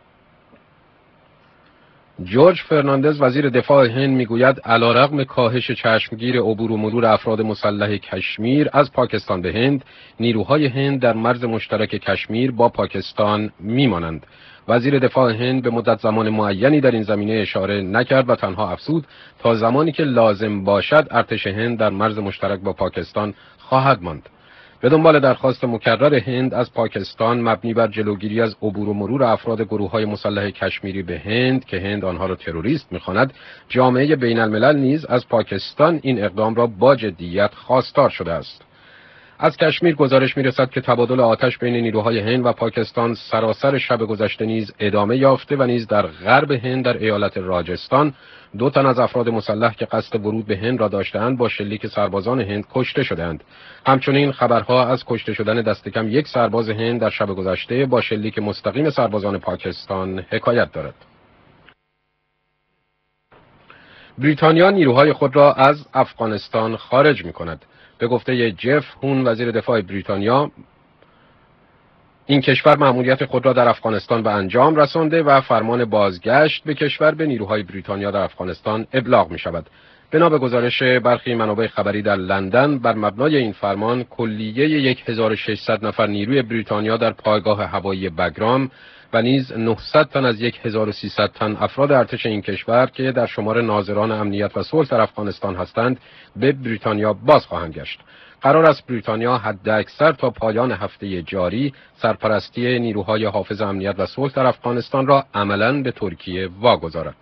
جورج فرناندز وزیر دفاع هند میگوید علیرغم کاهش چشمگیر عبور و مرور افراد مسلح کشمیر از پاکستان به هند، نیروهای هند در مرز مشترک کشمیر با پاکستان میمانند. وزیر دفاع هند به مدت زمان معینی در این زمینه اشاره نکرد و تنها افزود تا زمانی که لازم باشد ارتش هند در مرز مشترک با پاکستان خواهد ماند. به دنبال درخواست مکرر هند از پاکستان مبنی بر جلوگیری از عبور و مرور افراد گروه‌های مسلح کشمیری به هند که هند آنها را تروریست می‌خواند، جامعه بین الملل نیز از پاکستان این اقدام را با جدیت خواستار شده است. از کشمیر گزارش می‌رسد که تبادل آتش بین نیروهای هند و پاکستان سراسر شب گذشته نیز ادامه یافته و نیز در غرب هند در ایالت راجستان دو تن از افراد مسلح که قصد ورود به هند را داشتند با شلیک سربازان هند کشته شدند. همچنین خبرها از کشته شدن دست کم یک سرباز هند در شب گذشته با شلیک مستقیم سربازان پاکستان حکایت دارد. بریتانیا نیروهای خود را از افغانستان خارج می‌کند. به گفته جف هون وزیر دفاع بریتانیا، این کشور مأموریت خود را در افغانستان به انجام رسانده و فرمان بازگشت به کشور به نیروهای بریتانیا در افغانستان ابلاغ می شود. بنا به گزارش برخی منابع خبری در لندن، بر مبنای این فرمان کلیه هزار و ششصد نفر نیروی بریتانیا در پایگاه هوایی بگرام و نیز نهصد تن از هزار و سیصد تن افراد ارتش این کشور که در شمار ناظران امنیت و صلح در افغانستان هستند به بریتانیا باز خواهند گشت. قرار است بریتانیا حداکثر تا پایان هفته جاری سرپرستی نیروهای حافظ امنیت و صلح در افغانستان را عملاً به ترکیه واگذارد.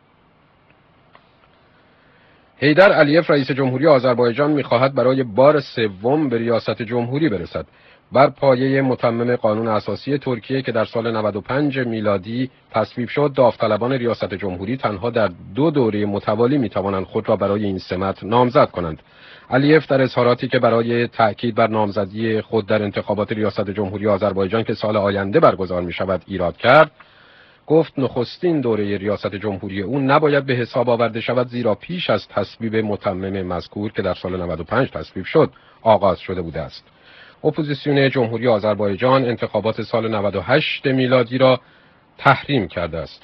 حیدر علیف رئیس جمهوری آذربایجان می‌خواهد برای بار سوم به ریاست جمهوری برسد. بر پایه متمم قانون اساسی ترکیه که در سال نود و پنج میلادی تصویب شد، داوطلبان ریاست جمهوری تنها در دو دوره متوالی می‌توانند خود را برای این سمت نامزد کنند. علیف در اظهاراتی که برای تأکید بر نامزدی خود در انتخابات ریاست جمهوری آذربایجان که سال آینده برگزار می‌شود ایراد کرد، گفت نخستین دوره ریاست جمهوری او نباید به حساب آورده شود، زیرا پیش از تصویب متمم مذکور که در سال نود و پنج تصویب شد آغاز شده بوده است. اپوزیسیون جمهوری آذربایجان انتخابات سال نود و هشت میلادی را تحریم کرده است.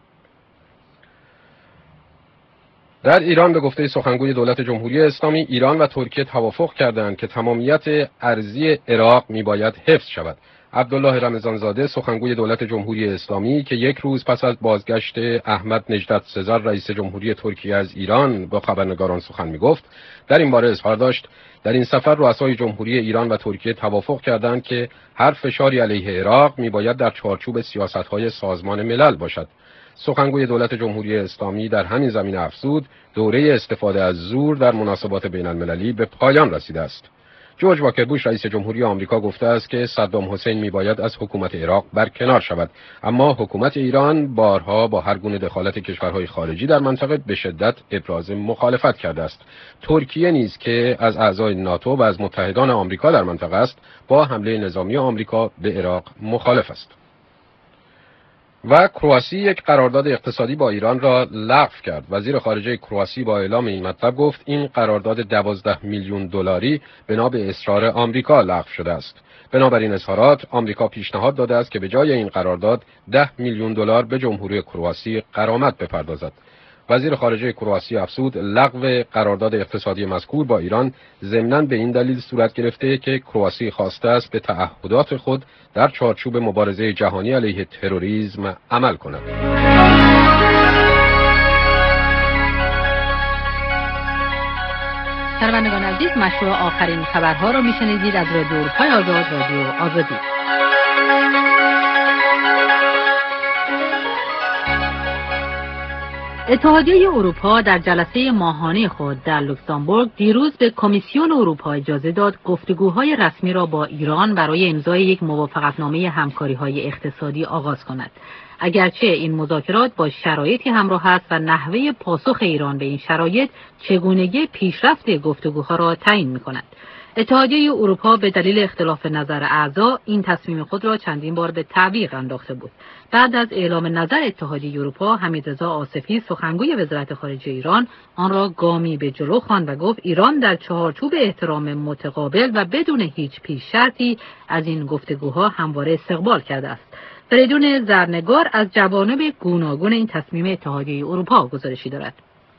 در ایران به گفته سخنگوی دولت جمهوری اسلامی، ایران و ترکیه توافق کردند که تمامیت ارضی عراق میباید حفظ شود. عبدالله رمضانزاده سخنگوی دولت جمهوری اسلامی که یک روز پس از بازگشت احمد نژدت سزار رئیس جمهوری ترکیه از ایران با خبرنگاران سخن میگفت، در این باره اظهار داشت در این سفر رؤسای جمهوری ایران و ترکیه توافق کردند که هر فشاری علیه عراق میباید در چارچوب سیاست‌های سازمان ملل باشد. سخنگوی دولت جمهوری اسلامی در همین زمینه افزود دوره استفاده از زور در مناسبات بین المللی به پایان رسیده است. جورج واکر بوش رئیس جمهوری آمریکا گفته است که صدام حسین میباید از حکومت عراق برکنار شود، اما حکومت ایران بارها با هر گونه دخالت کشورهای خارجی در منطقه به شدت ابراز مخالفت کرده است. ترکیه نیز که از اعضای ناتو و از متحدان آمریکا در منطقه است، با حمله نظامی آمریکا به عراق مخالف است. و کرواسی یک قرارداد اقتصادی با ایران را لغو کرد. وزیر خارجه کرواسی با اعلام این مطلب گفت این قرارداد دوازده میلیون دلاری بنا به اصرار آمریکا لغو شده است. بنابراین اظهارات آمریکا پیشنهاد داده است که به جای این قرارداد ده میلیون دلار به جمهوری کرواسی غرامت بپردازد. وزیر خارجه کرواسی افزود لغو قرارداد اقتصادی مذکور با ایران ضمناً به این دلیل صورت گرفته که کرواسی خواسته است به تعهدات خود در چارچوب مبارزه جهانی علیه تروریسم عمل کند. شنوندگان عزیز، مشروع آخرین خبرها را میشنیدید از رادیو اروپای آزاد، رادیو آزادی. اتحادیه اروپا در جلسه ماهانه خود در لوکزامبورگ دیروز به کمیسیون اروپا اجازه داد گفتگوهای رسمی را با ایران برای امضای یک موافقتنامه همکاری‌های اقتصادی آغاز کند. اگرچه این مذاکرات با شرایطی همراه است و نحوه پاسخ ایران به این شرایط چگونگی پیشرفت گفتگوها را تعیین می‌کند. اتحادیه اروپا به دلیل اختلاف نظر اعضا این تصمیم خود را چندین بار به تعویق انداخته بود. بعد از اعلام نظر اتحادیه اروپا، حمیدرضا آصفی سخنگوی وزارت خارجه ایران آن را گامی به جلو خواند و گفت ایران در چهارچوب احترام متقابل و بدون هیچ پیش شرطی از این گفتگوها همواره استقبال کرده است. فریدون زرنگار از جوانب گوناگون این تصمیم اتحادیه اروپا گزارشی دارد.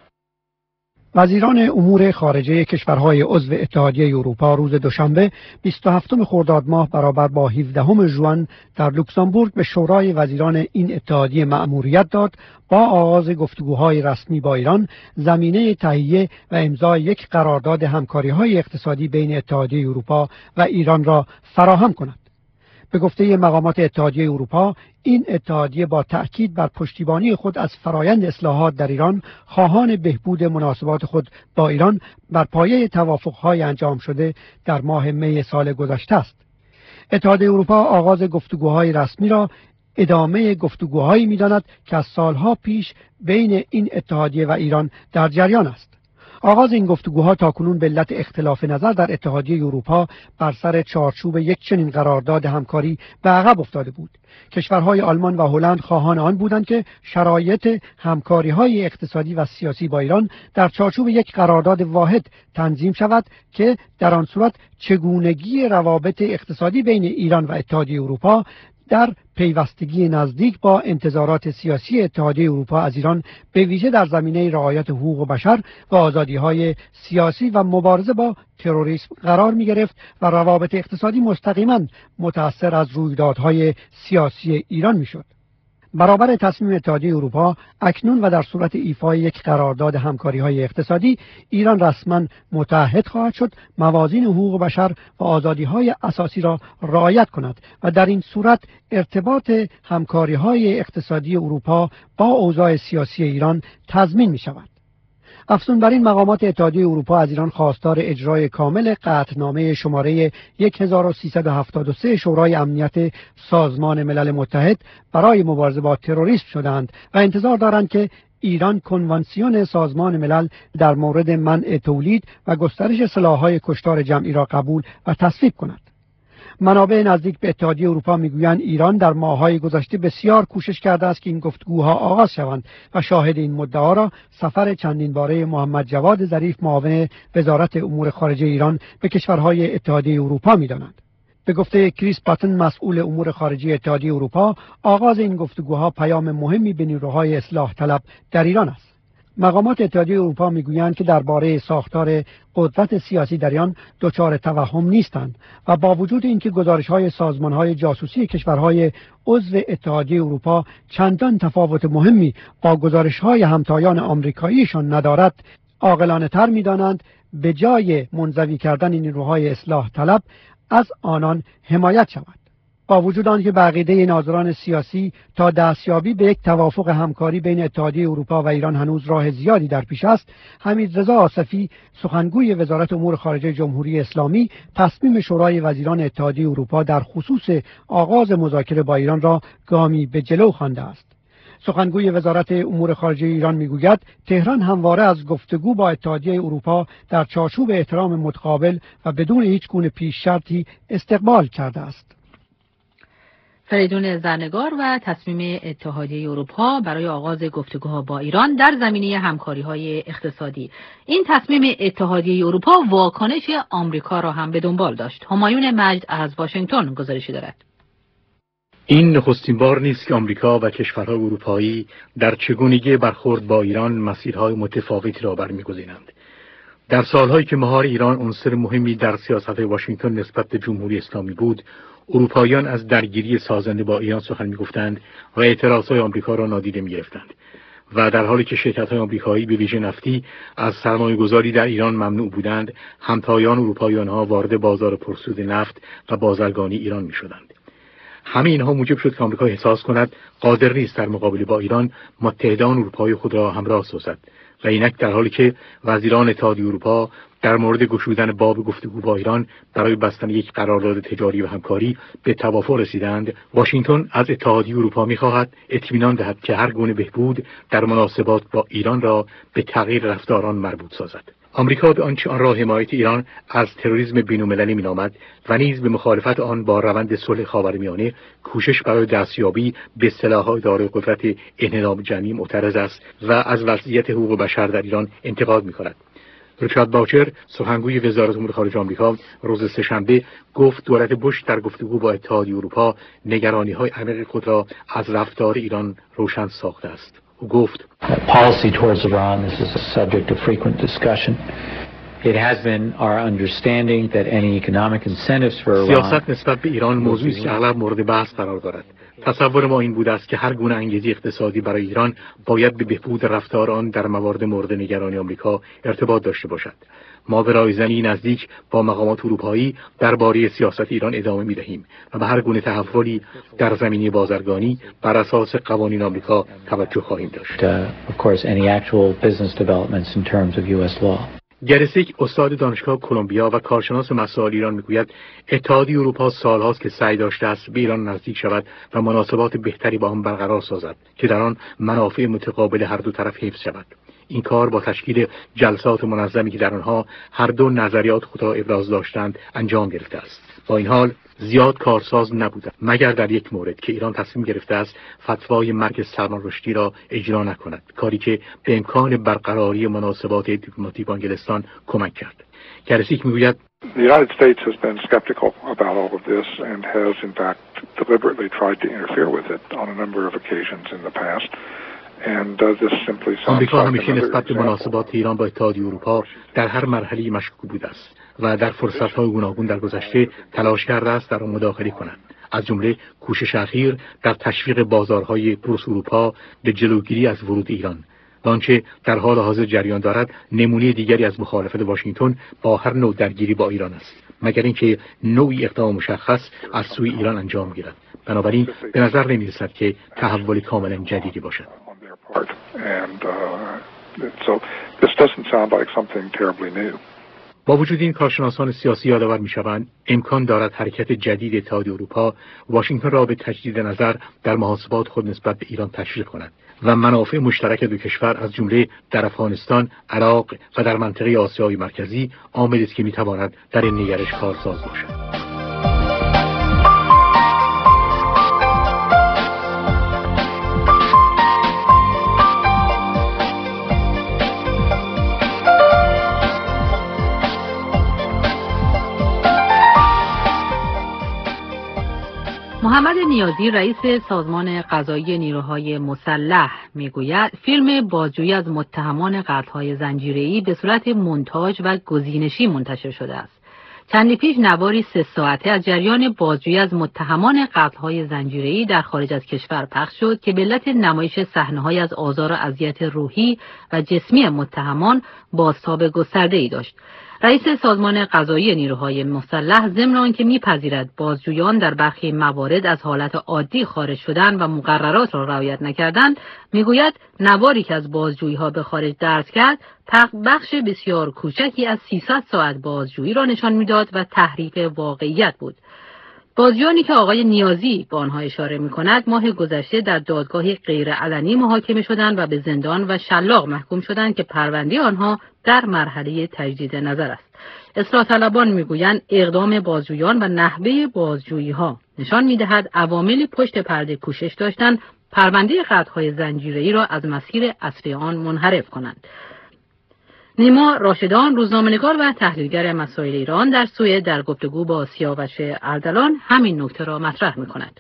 وزیران امور خارجه کشورهای عضو اتحادیه اروپا روز دوشنبه بیست و هفتم خرداد ماه برابر با هفدهم ژوئن در لوکزامبورگ به شورای وزیران این اتحادیه مأموریت داد با آغاز گفتگوهای رسمی با ایران زمینه تهیه و امضای یک قرارداد همکاری‌های اقتصادی بین اتحادیه اروپا و ایران را فراهم کند. به گفته مقامات اتحادیه اروپا، این اتحادیه با تأکید بر پشتیبانی خود از فرایند اصلاحات در ایران، خواهان بهبود مناسبات خود با ایران بر پایه توافق‌های انجام شده در ماه می سال گذشته است. اتحادیه اروپا آغاز گفتگوهای رسمی را ادامه گفتگوهایی می‌داند که از سالها پیش بین این اتحادیه و ایران در جریان است. آغاز این گفتگوها تاکنون به علت اختلاف نظر در اتحادیه اروپا بر سر چارچوب یک چنین قرارداد همکاری به عقب افتاده بود. کشورهای آلمان و هلند خواهان آن بودند که شرایط همکاری‌های اقتصادی و سیاسی با ایران در چارچوب یک قرارداد واحد تنظیم شود که در آن صورت چگونگی روابط اقتصادی بین ایران و اتحادیه اروپا در پیوستگی نزدیک با انتظارات سیاسی اتحادیه اروپا از ایران به ویژه در زمینه رعایت حقوق بشر و آزادی‌های سیاسی و مبارزه با تروریسم قرار می‌گرفت و روابط اقتصادی مستقیما متأثر از رویدادهای سیاسی ایران می‌شد. برابر تصمیم اتحادیه اروپا، اکنون و در صورت ایفای یک قرارداد همکاری‌های اقتصادی، ایران رسما متعهد خواهد شد موازین حقوق بشر و آزادی‌های اساسی را رعایت کند و در این صورت ارتباط همکاری‌های اقتصادی اروپا با اوضاع سیاسی ایران تضمین می‌شود. افزون بر این، مقامات اتحادیه اروپا از ایران خواستار اجرای کامل قطعنامه شماره هزار و سیصد و هفتاد و سه شورای امنیت سازمان ملل متحد برای مبارزه با تروریسم شدند و انتظار دارند که ایران کنوانسیون سازمان ملل در مورد منع تولید و گسترش سلاح‌های کشتار جمعی را قبول و تصویب کند. منابع نزدیک به اتحادیه اروپا میگویند ایران در ماه‌های گذشته بسیار کوشش کرده است که این گفتگوها آغاز شوند و شاهد این مدعا را سفر چندین باره محمد جواد ظریف معاون وزارت امور خارجه ایران به کشورهای اتحادیه اروپا می‌دانند. به گفته کریس پاتن، مسئول امور خارجه اتحادیه اروپا، آغاز این گفتگوها پیام مهمی به نیروهای اصلاح طلب در ایران است. مقامات اتحادیه اروپا میگویند که درباره ساختار قدرت سیاسی در ایران دچار توهم نیستند و با وجود اینکه گزارش‌های سازمان‌های جاسوسی کشورهای عضو اتحادیه اروپا چندان تفاوت مهمی با گزارش‌های همتایان آمریکاییشان ندارد، عاقلانه‌تر می‌دانند به جای منزوی کردن نیروهای اصلاح طلب از آنان حمایت شود. با وجود آنکه به عقیده ناظران سیاسی تا دستیابی به یک توافق همکاری بین اتحادیه اروپا و ایران هنوز راه زیادی در پیش است، حمیدرضا آصفی سخنگوی وزارت امور خارجه جمهوری اسلامی تصمیم شورای وزیران اتحادیه اروپا در خصوص آغاز مذاکره با ایران را گامی به جلو خوانده است. سخنگوی وزارت امور خارجه ایران میگوید تهران همواره از گفتگو با اتحادیه اروپا در چارچوب احترام متقابل و بدون هیچ گونه پیش شرطی استقبال کرده است. فریدون زرنگار و تصمیم اتحادیه اروپا برای آغاز گفتگوها با ایران در زمینه همکاری‌های اقتصادی. این تصمیم اتحادیه اروپا واکنش آمریکا را هم به دنبال داشت. همایون مجد از واشنگتن گزارشی دارد. این نخستین بار نیست که آمریکا و کشورهای اروپایی در چگونگی برخورد با ایران مسیرهای متفاوتی را برمی‌گزینند. در سالهایی که مهار ایران عنصر مهمی در سیاست واشنگتن نسبت به جمهوری اسلامی بود، اروپاییان از درگیری سازنده با ایران سخن می‌گفتند و اعتراضهای آمریکا را نادیده می‌گرفتند. و در حالی که شرکت‌های آمریکایی به ویژه نفتی از سرمایه‌گذاری در ایران ممنوع بودند، همتایان اروپایی آنها وارد بازار پرسود نفت و بازرگانی ایران می‌شدند. همه اینها موجب شد که آمریکا احساس کند قادر نیست در مقابل با ایران متحدان اروپایی خود را همراه سازد و اینک در حالی که وزیران اتحادیه اروپا در مورد گشودن باب گفتگو با ایران برای بستن یک قرارداد تجاری و همکاری به توافق رسیدند، واشنگتن از اتحادیه اروپا می‌خواهد اطمینان دهد که هر گونه بهبود در مناسبات با ایران را به تغییر رفتاران مربوط سازد. آمریکا به آنچه آن را حمایت ایران از تروریسم بین‌المللی می‌نامد و نیز به مخالفت آن با روند صلح خاورمیانه کوشش برای دستیابی به سلاح‌های دارای قدرت انهدام جمعی معترض است و از وضعیت حقوق بشر در ایران انتقاد می‌کند. ریچارد باوچر سخنگوی وزارت امور خارجه آمریکا روز سه‌شنبه گفت دولت بوش در گفتگو با اتحادیه اروپا نگرانی‌های عمیق خود را از رفتار ایران روشن ساخته است. او گفت policy towards Iran this is a subject of frequent discussion. It has been our understanding that any economic incentives for Iran سیاست نسبت به ایران موضوعی است که اغلب مورد بحث قرار دارد. تصور ما این بوده است که هر گونه انگیزه اقتصادی برای ایران باید به بهبود رفتار آن در موارد مورد نگرانی آمریکا ارتباط داشته باشد. ما به رایزنی نزدیک با مقامات اروپایی درباره سیاست ایران ادامه می‌دهیم و به هر گونه تحولی در زمینه بازرگانی بر اساس قوانین آمریکا توجه خواهیم داشت. Uh, of course any actual business developments in terms of U S law. گرسیک استاد دانشگاه کلمبیا و کارشناس مسائل ایران میگوید اتحادیه اروپا سالهاست که سعی داشته است به ایران نزدیک شود و مناسبات بهتری با آن برقرار سازد که در آن منافع متقابل هر دو طرف حفظ شود. این کار با تشکیل جلسات منظمی که در آنها هر دو نظریات خود را ابراز داشتند انجام گرفته است. با این حال زیاد کارساز نبوده مگر در یک مورد که ایران تصمیم گرفته است فتوای مرگ سلمان رشدی را اجرا نکند، کاری که به امکان برقراری مناسبات دیپلماتیک با انگلستان کمک کرد. گرسیک میگوید The United States has been skeptical about all of this and has in fact deliberately tried to interfere with it on a number of occasions in the past. آمریکا همیشه نسبت به مناسبات ایران با اتحادیه اروپا در هر مرحله مشکوک بوده است و در فرصت‌های گوناگون در گذشته تلاش کرده است در آن مداخله کند. از جمله کوشش اخیر در تشویق بازارهای بورس اروپا به جلوگیری از ورود ایران و آنچه در حال حاضر جریان دارد نمونه دیگری از مخالفت واشنگتن با هر نوع درگیری با ایران است، مگر اینکه نوعی اقدام مشخص از سوی ایران انجام گیرد. بنابراین به نظر نمی‌رسد که تحول کاملا جدیدی باشد. And uh, so this doesn't sound like something terribly new. با وجود این کارشناسان سیاسی یادآور می‌شوند امکان دارد حرکت جدید اتحادیه اروپا واشنگتن را به تجدید نظر در محاسبات خود نسبت به ایران تشویق کند و منافع مشترک دو کشور از جمله در افغانستان، عراق و در منطقه آسیای مرکزی عاملی است که می‌تواند در این نگرش کارساز باشد. محمد نیازی رئیس سازمان قضایی نیروهای مسلح میگوید فیلم بازجویی از متهمان قتل‌های زنجیره‌ای به صورت مونتاژ و گزینشی منتشر شده است. چندی پیش نواری سه ساعته از جریان بازجویی از متهمان قتل‌های زنجیره‌ای در خارج از کشور پخش شد که به علت نمایش صحنه‌های از آزار و اذیت روحی و جسمی متهمان بازتاب گسترده‌ای داشت. رئیس سازمان قضایی نیروهای مسلح ضمن آنکه می‌پذیرد بازجویان در برخی موارد از حالت عادی خارج شدن و مقررات را رعایت نکردند، میگوید نواری که از بازجویی‌ها به خارج درز کرد، بخش بسیار کوچکی از سیصد ساعت بازجویی را نشان می‌داد و تحریف واقعیت بود. بازجویانی که آقای نیازی به آنها اشاره می‌کند، ماه گذشته در دادگاهی غیرعلنی محاکمه شدند و به زندان و شلاق محکوم شدند که پرونده آنها در مرحله تجدید نظر است. اصلاح طلبان میگویند اقدام بازجویان و نحوه بازجویی‌ها نشان می‌دهد عواملی پشت پرده کوشش داشتند پرونده قتل‌های زنجیره‌ای را از مسیر اصلی آن منحرف کنند. نیما راشدان، روزنامه‌نگار و تحلیلگر مسائل ایران، در سوئد در گفتگو با سیاوش اردلان همین نکته را مطرح می‌کند.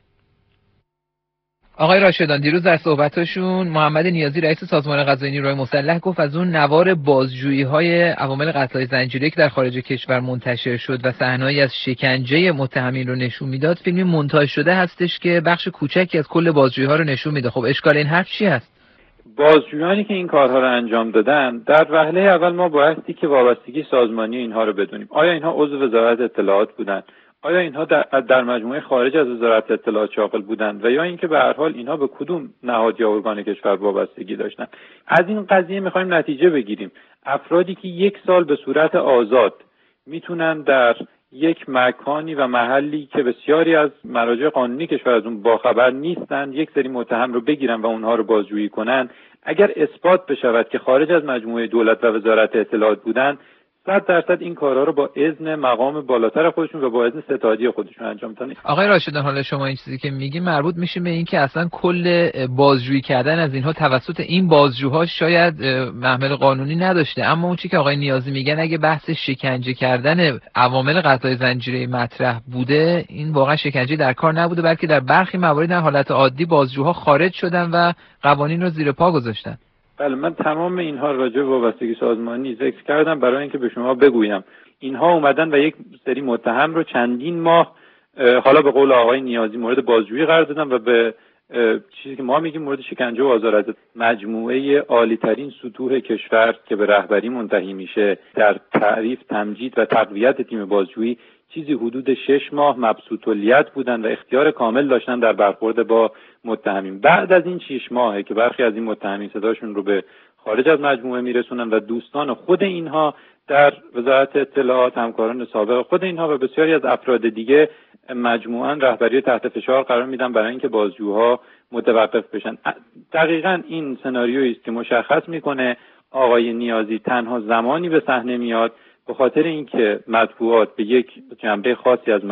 آقای راشدان، دیروز در صحبتاشون محمد نیازی رئیس سازمان قضایی نیروهای مسلح گفت از اون نوار بازجویی‌های عوامل قتل‌های زنجیره‌ای که در خارج کشور منتشر شد و صحنه‌ای از شکنجه متهمین رو نشون میداد، فیلمی مونتاژ شده هستش که بخش کوچکی از کل بازجویی‌ها رو نشون میده. خب اشکال این حرف چی است؟ بازجویانی که این کارها رو انجام دادن، در وهله اول ما بایستی که وابستگی سازمانی اینها رو بدونیم. آیا اینها عضو وزارت اطلاعات بودند؟ آیا اینها در, در مجموعه خارج از وزارت اطلاعات شاغل بودند و یا اینکه به هر حال اینها به کدوم نهاد یا ارگان کشور وابستگی داشتند؟ از این قضیه میخوایم نتیجه بگیریم. افرادی که یک سال به صورت آزاد میتونن در یک مکانی و محلی که بسیاری از مراجع قانونی کشور از اون باخبر نیستند، یک سری متهم رو بگیرن و اونها رو بازجویی کنن، اگر اثبات بشود که خارج از مجموعه دولت و وزارت اطلاعات بودن، صد درصد این کارها رو با اذن مقام بالاتر خودشون و با اذن ستادی خودشون انجام میدن. آقای راشدان، حالا شما این چیزی که میگی مربوط میشه به این که اصلا کل بازجویی کردن از اینها توسط این بازجوها شاید محمل قانونی نداشته، اما اون چیزی که آقای نیازی میگن اگه بحث شکنجه کردن عوامل قتل‌های زنجیره‌ای مطرح بوده، این واقعا شکنجه در کار نبوده، بلکه در برخی موارد در حالت عادی بازجوها خارج شدن و قوانین رو زیر پا گذاشتن. بله، من تمام اینها راجع به وابستگی سازمانی ذکر کردم برای اینکه به شما بگویم اینها اومدن و یک سری متهم رو چندین ماه، حالا به قول آقای نیازی، مورد بازجویی قرار دادن و به چیزی که ما میگیم مورد شکنجه و آزار مجموعه عالی ترین سطوح کشور که به رهبری منتهی میشه در تعریف، تمجید و تقویت تیم بازجویی چیزی حدود شش ماه مبسوط الیت بودن و اختیار کامل داشتن در برخورد با متهمین. بعد از این شش ماهه که برخی از این متهمین صداشون رو به خارج از مجموعه میرسونن و دوستان خود اینها در وزارت اطلاعات، همکاران سابق خود اینها و بسیاری از افراد دیگه مجموعاً رهبری تحت فشار قرار میدن برای اینکه بازجوها متوقف بشن. دقیقاً این سناریویی است که مشخص میکنه آقای نیازی تنها زمانی به صحنه میاد به خاطر اینکه مطبوعات به یک جنبه خاصی از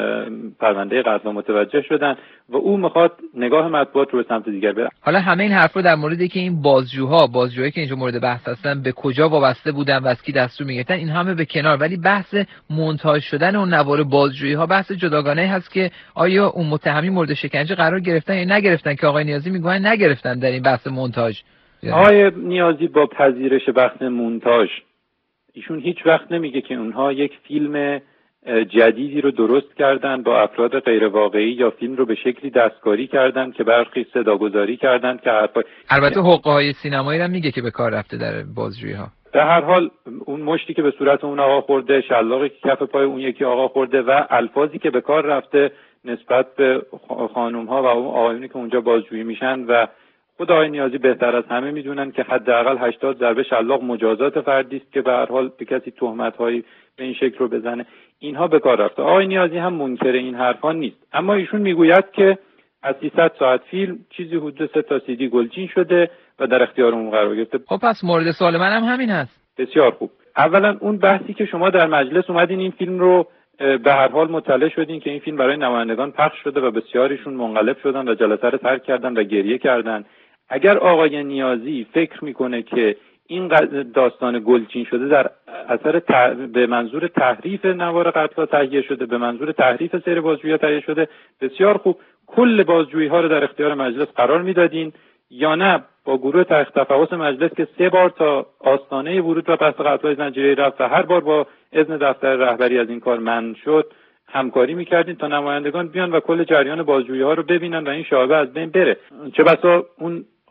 پرونده قتل متوجه شدن و او میخواد نگاه مطبوعات رو به سمت دیگر بره. حالا همه این حرف رو در موردی که این بازجوها بازجوهایی که اینجا مورد بحث هستن به کجا وابسته بودن و از کی دستور میگرفتن، این همه به کنار، ولی بحث مونتاژ شدن اون نوار بازجویی ها بحث جداگانه هست که آیا اون متهمی مورد شکنجه قرار گرفتن یا نگرفتن، که آقای نیازی میگن نگرفتن در این بحث مونتاژ. آقای نیازی با پذیرش بحث مونتاژ، ایشون هیچ وقت نمیگه که اونها یک فیلم جدیدی رو درست کردن با افراد غیر واقعی یا فیلم رو به شکلی دستکاری کردن که برخی صداگذاری کردن که حرفای البته حقه‌های سینمایی رو میگه که به کار رفته در بازجویی ها. به هر حال اون مشتی که به صورت اون آقا خورده، شلاقی که کف پای اون یکی آقا خورده و الفاظی که به کار رفته نسبت به خانم ها و اون آقایونی که اونجا بازجویی میشن و خود آقای نیازی بهتر از همه میدونن که حداقل هشتاد ضربه شلاق مجازات فردی است که به هر حال به کسی تهمت‌هایی به این شکل رو بزنه. اینها به کار رفته. آقای نیازی هم منکر این حرفا نیست، اما ایشون میگوید که از سیصد ساعت فیلم چیزی حدود سه تا سی دی گلچین شده و در اختیار اون قرار گرفته. خب پس مورد سوال من هم همین هست. بسیار خوب. اولا اون بحثی که شما در مجلس اومدین این فیلم رو به هر حال مطلع شدین که این فیلم برای نمایندگان پخش شده و بسیاریشون منقلب شدن و جلسه رو ترک کردن و گریه کردن. اگر آقای نیازی فکر میکنه که این داستان گلچین شده در اثر ت... به منظور تحریف نوار قتل تهیه شده، به منظور تحریف سیر بازجویی تهیه شده، بسیار خوب، کل بازجویی ها رو در اختیار مجلس قرار میدادین یا نه با گروه تحقیق تفحص مجلس که سه بار تا آستانه ورود و بحث قتل‌های زنجیره‌ای رفت و هر بار با اذن دفتر رهبری از این کار منع شد همکاری میکردین تا نمایندگان بیان و کل جریان بازجویی ها رو ببینن و این شایبه از بین بره. چه بسا اون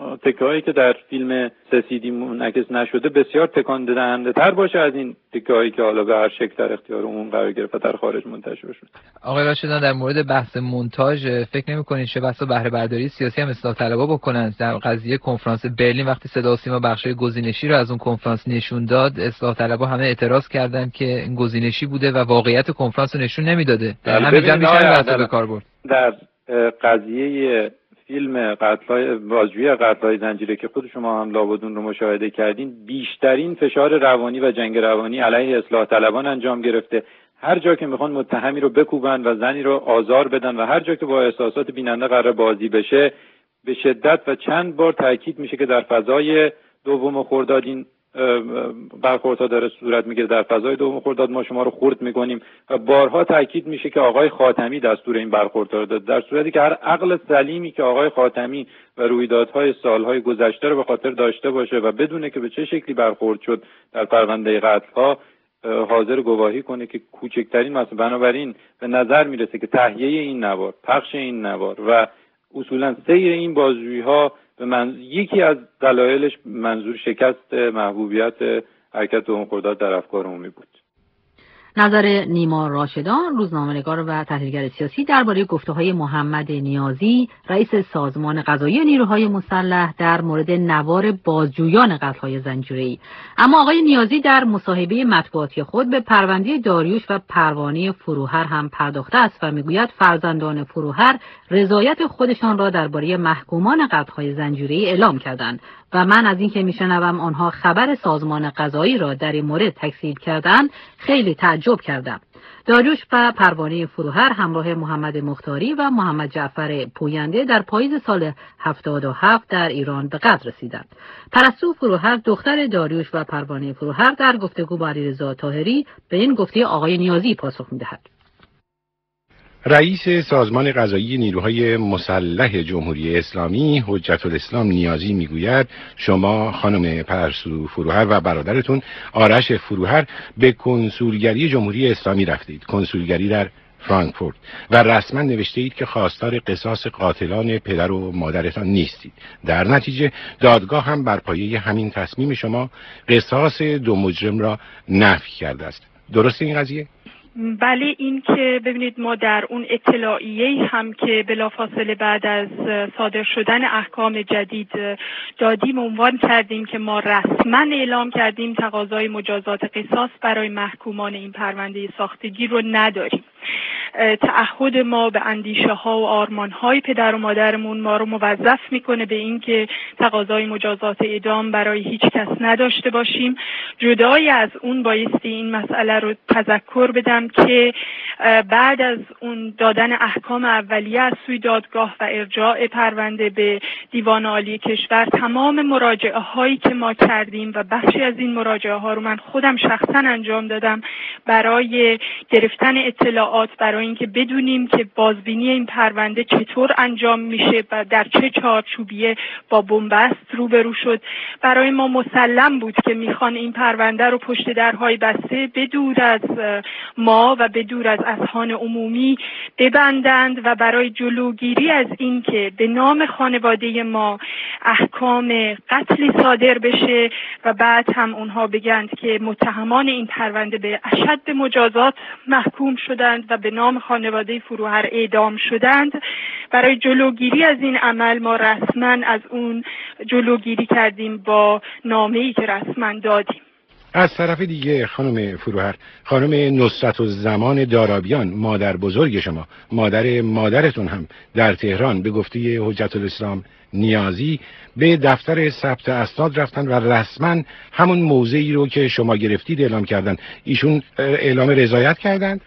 تکه هایی که در فیلم سسیدی منعکس نشده بسیار تکان دهنده تر باشه از این تکه هایی که حالا به هر شکل در اختیار عموم قرار گرفت و در خارج منتشر شد. آقای راشدان، در مورد بحث مونتاژ فکر نمی‌کنید چه بسا بهره برداری سیاسی هم اصلاح طلبا بکنن؟ در قضیه کنفرانس برلین وقتی صدا و سیما بخشای گزینشی رو از اون کنفرانس نشون داد، اصلاح طلبا همه اعتراض کردن که این گزینشی بوده و واقعیت کنفرانس رو نشون نمیداده. در همین جمع میشه بحث به کار برد. در قضیه فیلم قتل‌های بازجویی قتل‌های زنجیره که خود شما هم لابدون رو مشاهده کردین، بیشترین فشار روانی و جنگ روانی علیه اصلاح طلبان انجام گرفته. هر جا که میخوان متهمی رو بکوبن و زنی رو آزار بدن و هر جا که با احساسات بیننده قرار بازی بشه، به شدت و چند بار تاکید میشه که در فضای دوم خرداد این برخوردها داره صورت میگیره، در فضای دوم خرداد ما شما رو خرد میکنیم و بارها تاکید میشه که آقای خاتمی دستور این برخوردها رو داد، در صورتی که هر عقل سلیمی که آقای خاتمی و رویدادهای سالهای گذشته رو به خاطر داشته باشه و بدونه که به چه شکلی برخورد شد در پرونده قتل‌ها، حاضر گواهی کنه که کوچکترین مثلا. بنابراین به نظر میرسه که تهیه این نوار، پخش این نوار و اصولا سیر این بازجویی‌ها به من یکی از دلایلش منظور شکست محبوبیت حرکت دوم خرداد در افکار عمومی بود. نظر نیما راشدان، روزنامه‌نگار و تحلیلگر سیاسی، درباره گفته‌های محمد نیازی، رئیس سازمان قضایی نیروهای مسلح در مورد نوار بازجویان قتل‌های زنجیره‌ای. اما آقای نیازی در مصاحبه مطبوعاتی خود به پرونده داریوش و پروانه فروهر هم پرداخته است و میگوید فرزندان فروهر رضایت خودشان را درباره محکومان قتل‌های زنجیره‌ای اعلام کردند و من از اینکه میشنوم آنها خبر سازمان قضایی را در این مورد تکذیب کردند خیلی تعجب کردم. داریوش و پروانه فروهر همراه محمد مختاری و محمد جعفر پوینده در پاییز سال هفتاد و هفت در ایران به قتل رسیدند. پرستو فروهر دختر داریوش و پروانه فروهر در گفتگو با علیرضا طاهری به این گفته آقای نیازی پاسخ می‌دهد. رئیس سازمان قضایی نیروهای مسلح جمهوری اسلامی حجت الاسلام نیازی میگوید شما خانم پرستو فروهر و برادرتون آرش فروهر به کنسولگری جمهوری اسلامی رفتید، کنسولگری در فرانکفورت، و رسما نوشته اید که خواستار قصاص قاتلان پدر و مادرتان نیستید. در نتیجه دادگاه هم بر پایه همین تصمیم شما قصاص دو مجرم را نفی کرده است. درسته این قضیه؟ بله، این که ببینید ما در اون اطلاعیه هم که بلافاصله بعد از صادر شدن احکام جدید دادیم عنوان کردیم که ما رسما اعلام کردیم تقاضای مجازات قصاص برای محکومان این پرونده ساختگی رو نداریم. تعهد ما به اندیشه ها و آرمان های پدر و مادرمون ما رو موظف میکنه به این که تقاضای مجازات اعدام برای هیچ کس نداشته باشیم. جدای از اون بایستی این مسئله رو تذکر بدم که بعد از اون دادن احکام اولیه از سوی دادگاه و ارجاع پرونده به دیوان عالی کشور، تمام مراجعه هایی که ما کردیم و بخشی از این مراجعه ها رو من خودم شخصا انجام دادم برای گرفتن اطلاعات، برای اینکه بدونیم که بازبینی این پرونده چطور انجام میشه و در چه چارچوبیه با بنبست روبرو شد. برای ما مسلم بود که میخوان این پرونده رو پشت درهای بسته بدور از ما و بدور از اذهان عمومی ببندند و برای جلوگیری از این که به نام خانواده ما احکام قتل صادر بشه و بعد هم اونها بگند که متهمان این پرونده به اشد مجازات محکوم شدند و به نام خانواده فروهر اعدام شدند، برای جلوگیری از این عمل ما رسما از اون جلوگیری کردیم با نامه‌ای که رسما دادیم. از طرف دیگه خانم فروهر، خانم نصرت الزمان دارابیان، مادر بزرگ شما، مادر مادرتون هم در تهران به گفته حجت الاسلام نیازی به دفتر ثبت اسناد رفتن و رسما همون موضعی رو که شما گرفتید اعلام کردن. ایشون اعلام رضایت کردند؟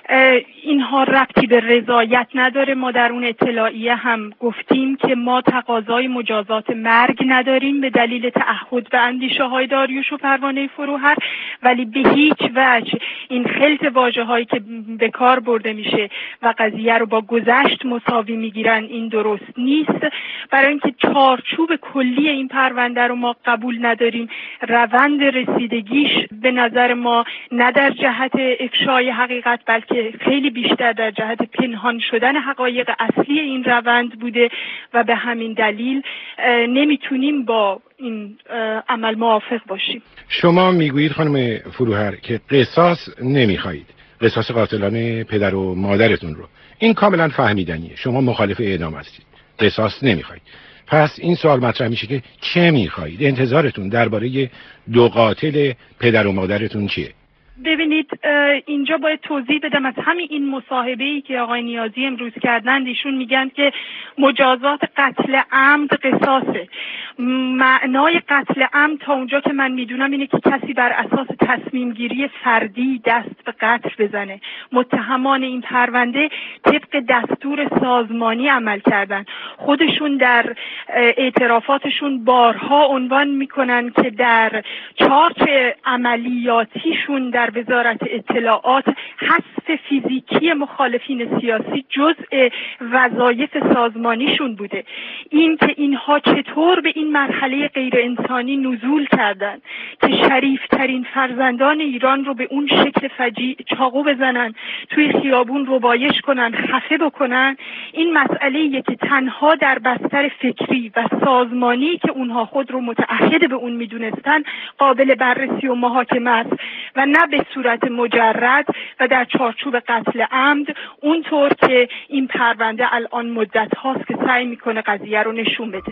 اینها ربطی به رضایت نداره. ما در اون اطلاعیه هم گفتیم که ما تقاضای مجازات مرگ نداریم به دلیل تعهد به اندیشه های داریوش و پروانه فروهر، ولی به هیچ وجه این خلط واژه هایی که به کار برده میشه و قضیه رو با گذشت مساوی میگیرن این درست نیست. برای اینکه چارچوب کلی این پرونده رو ما قبول نداریم، روند رسیدگیش به نظر ما نه در جهت افشای حقیقت بلکه خیلی بیشتر در جهت پنهان شدن حقایق اصلی این روند بوده و به همین دلیل نمیتونیم با این عمل موافق باشیم. شما میگویید خانم فروهر که قصاص نمیخواهید، قصاص قاتلان پدر و مادرتون رو. این کاملا فهمیدنیه، شما مخالف اعدام هستید، قصاص نمیخواهید. پس این سوال مطرح میشه که چه میخواهید؟ انتظارتون درباره دو قاتل پدر و مادرتون چیه؟ ببینید اینجا باید توضیح بدم از همین این مصاحبه‌ای که آقای نیازی امروز کردند. ایشون میگن که مجازات قتل عمد قصاصه. معنای قتل عمد تا اونجا که من میدونم اینه که کسی بر اساس تصمیم گیری فردی دست به قتل بزنه. متهمان این پرونده طبق دستور سازمانی عمل کردن. خودشون در اعترافاتشون بارها عنوان میکنن که در چارت عملیاتیشون در وزارت اطلاعات حذف فیزیکی مخالفین سیاسی جزء وظایف سازمانیشون بوده. این که اینها چطور به این مرحله غیر انسانی نزول کردن که شریف ترین فرزندان ایران رو به اون شکل فجیع چاقو بزنن، توی خیابون ربایش کنن، خفه بکنن، این مسئله‌ایه که تنها در بستر فکری و سازمانی که اونها خود رو متعهد به اون میدونستن قابل بررسی و محاکمه است و نه به صورت مجرد و در چارچوب قتل عمد اونطور که این پرونده الان مدت هاست که سعی میکنه قضیه رو نشون بده.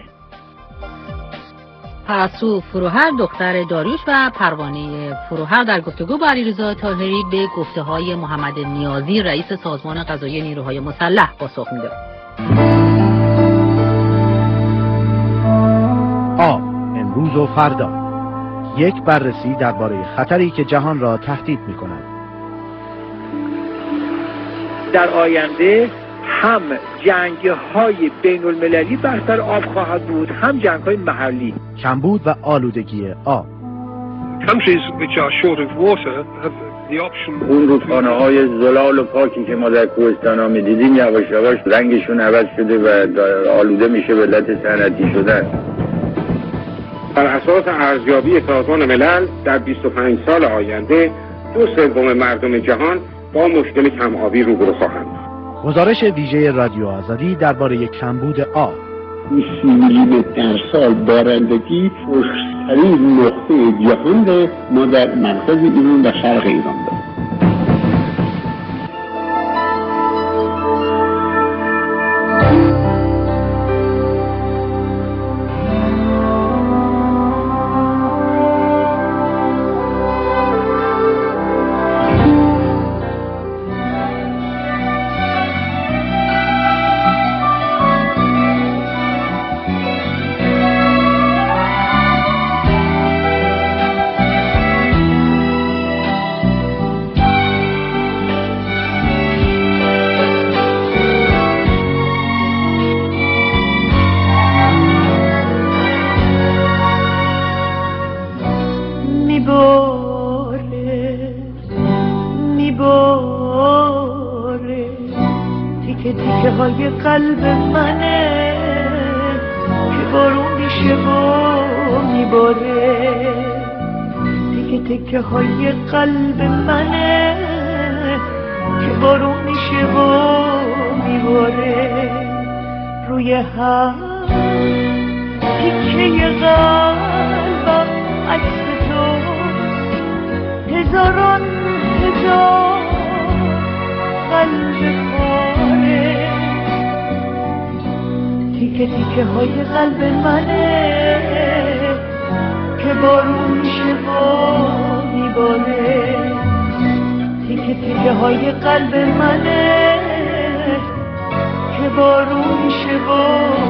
پرستو فروهر دختر داریوش و پروانه فروهر در گفتگو با علیرضا طاهری به گفته های محمد نیازی رئیس سازمان قضایی نیروهای مسلح پاسخ میده. آب امروز و فردا، یک بررسی درباره خطری که جهان را تهدید می‌کند. در آینده هم جنگ‌های بین‌المللی بر سر آب خواهد بود، هم جنگ‌های محلی. کمبود و آلودگی آب. Countries which are short of water have the option. اون رودخانه‌های زلال و پاکی که ما در کوهستان‌ها می‌دیدیم یواش یواش رنگشون عوض شده و آلوده میشه به علت صنعتی شدن. بر اساس ارزیابی سازمان ملل در بیست و پنج سال آینده دو سوم مردم جهان با مشکل کم‌آبی روبرو خواهند. گزارش ویژه رادیو آزادی درباره کمبود آب. سی میلیمتر در سال بارندگی خشک‌ترین نقطه جهان ما در مرکز ایران و شرق ایران داریم. قلب منه که بارون میشه و میباره، تیکه تیکه های قلب منه که بارون میشه و میباره، روی هر تیکه قلبم عکس تو، هزاران هزار قلب پاره، تیکه تیکه های قلب منه که بارون میشه و میباره، تیکه تیکه های قلب منه که بارون میشه و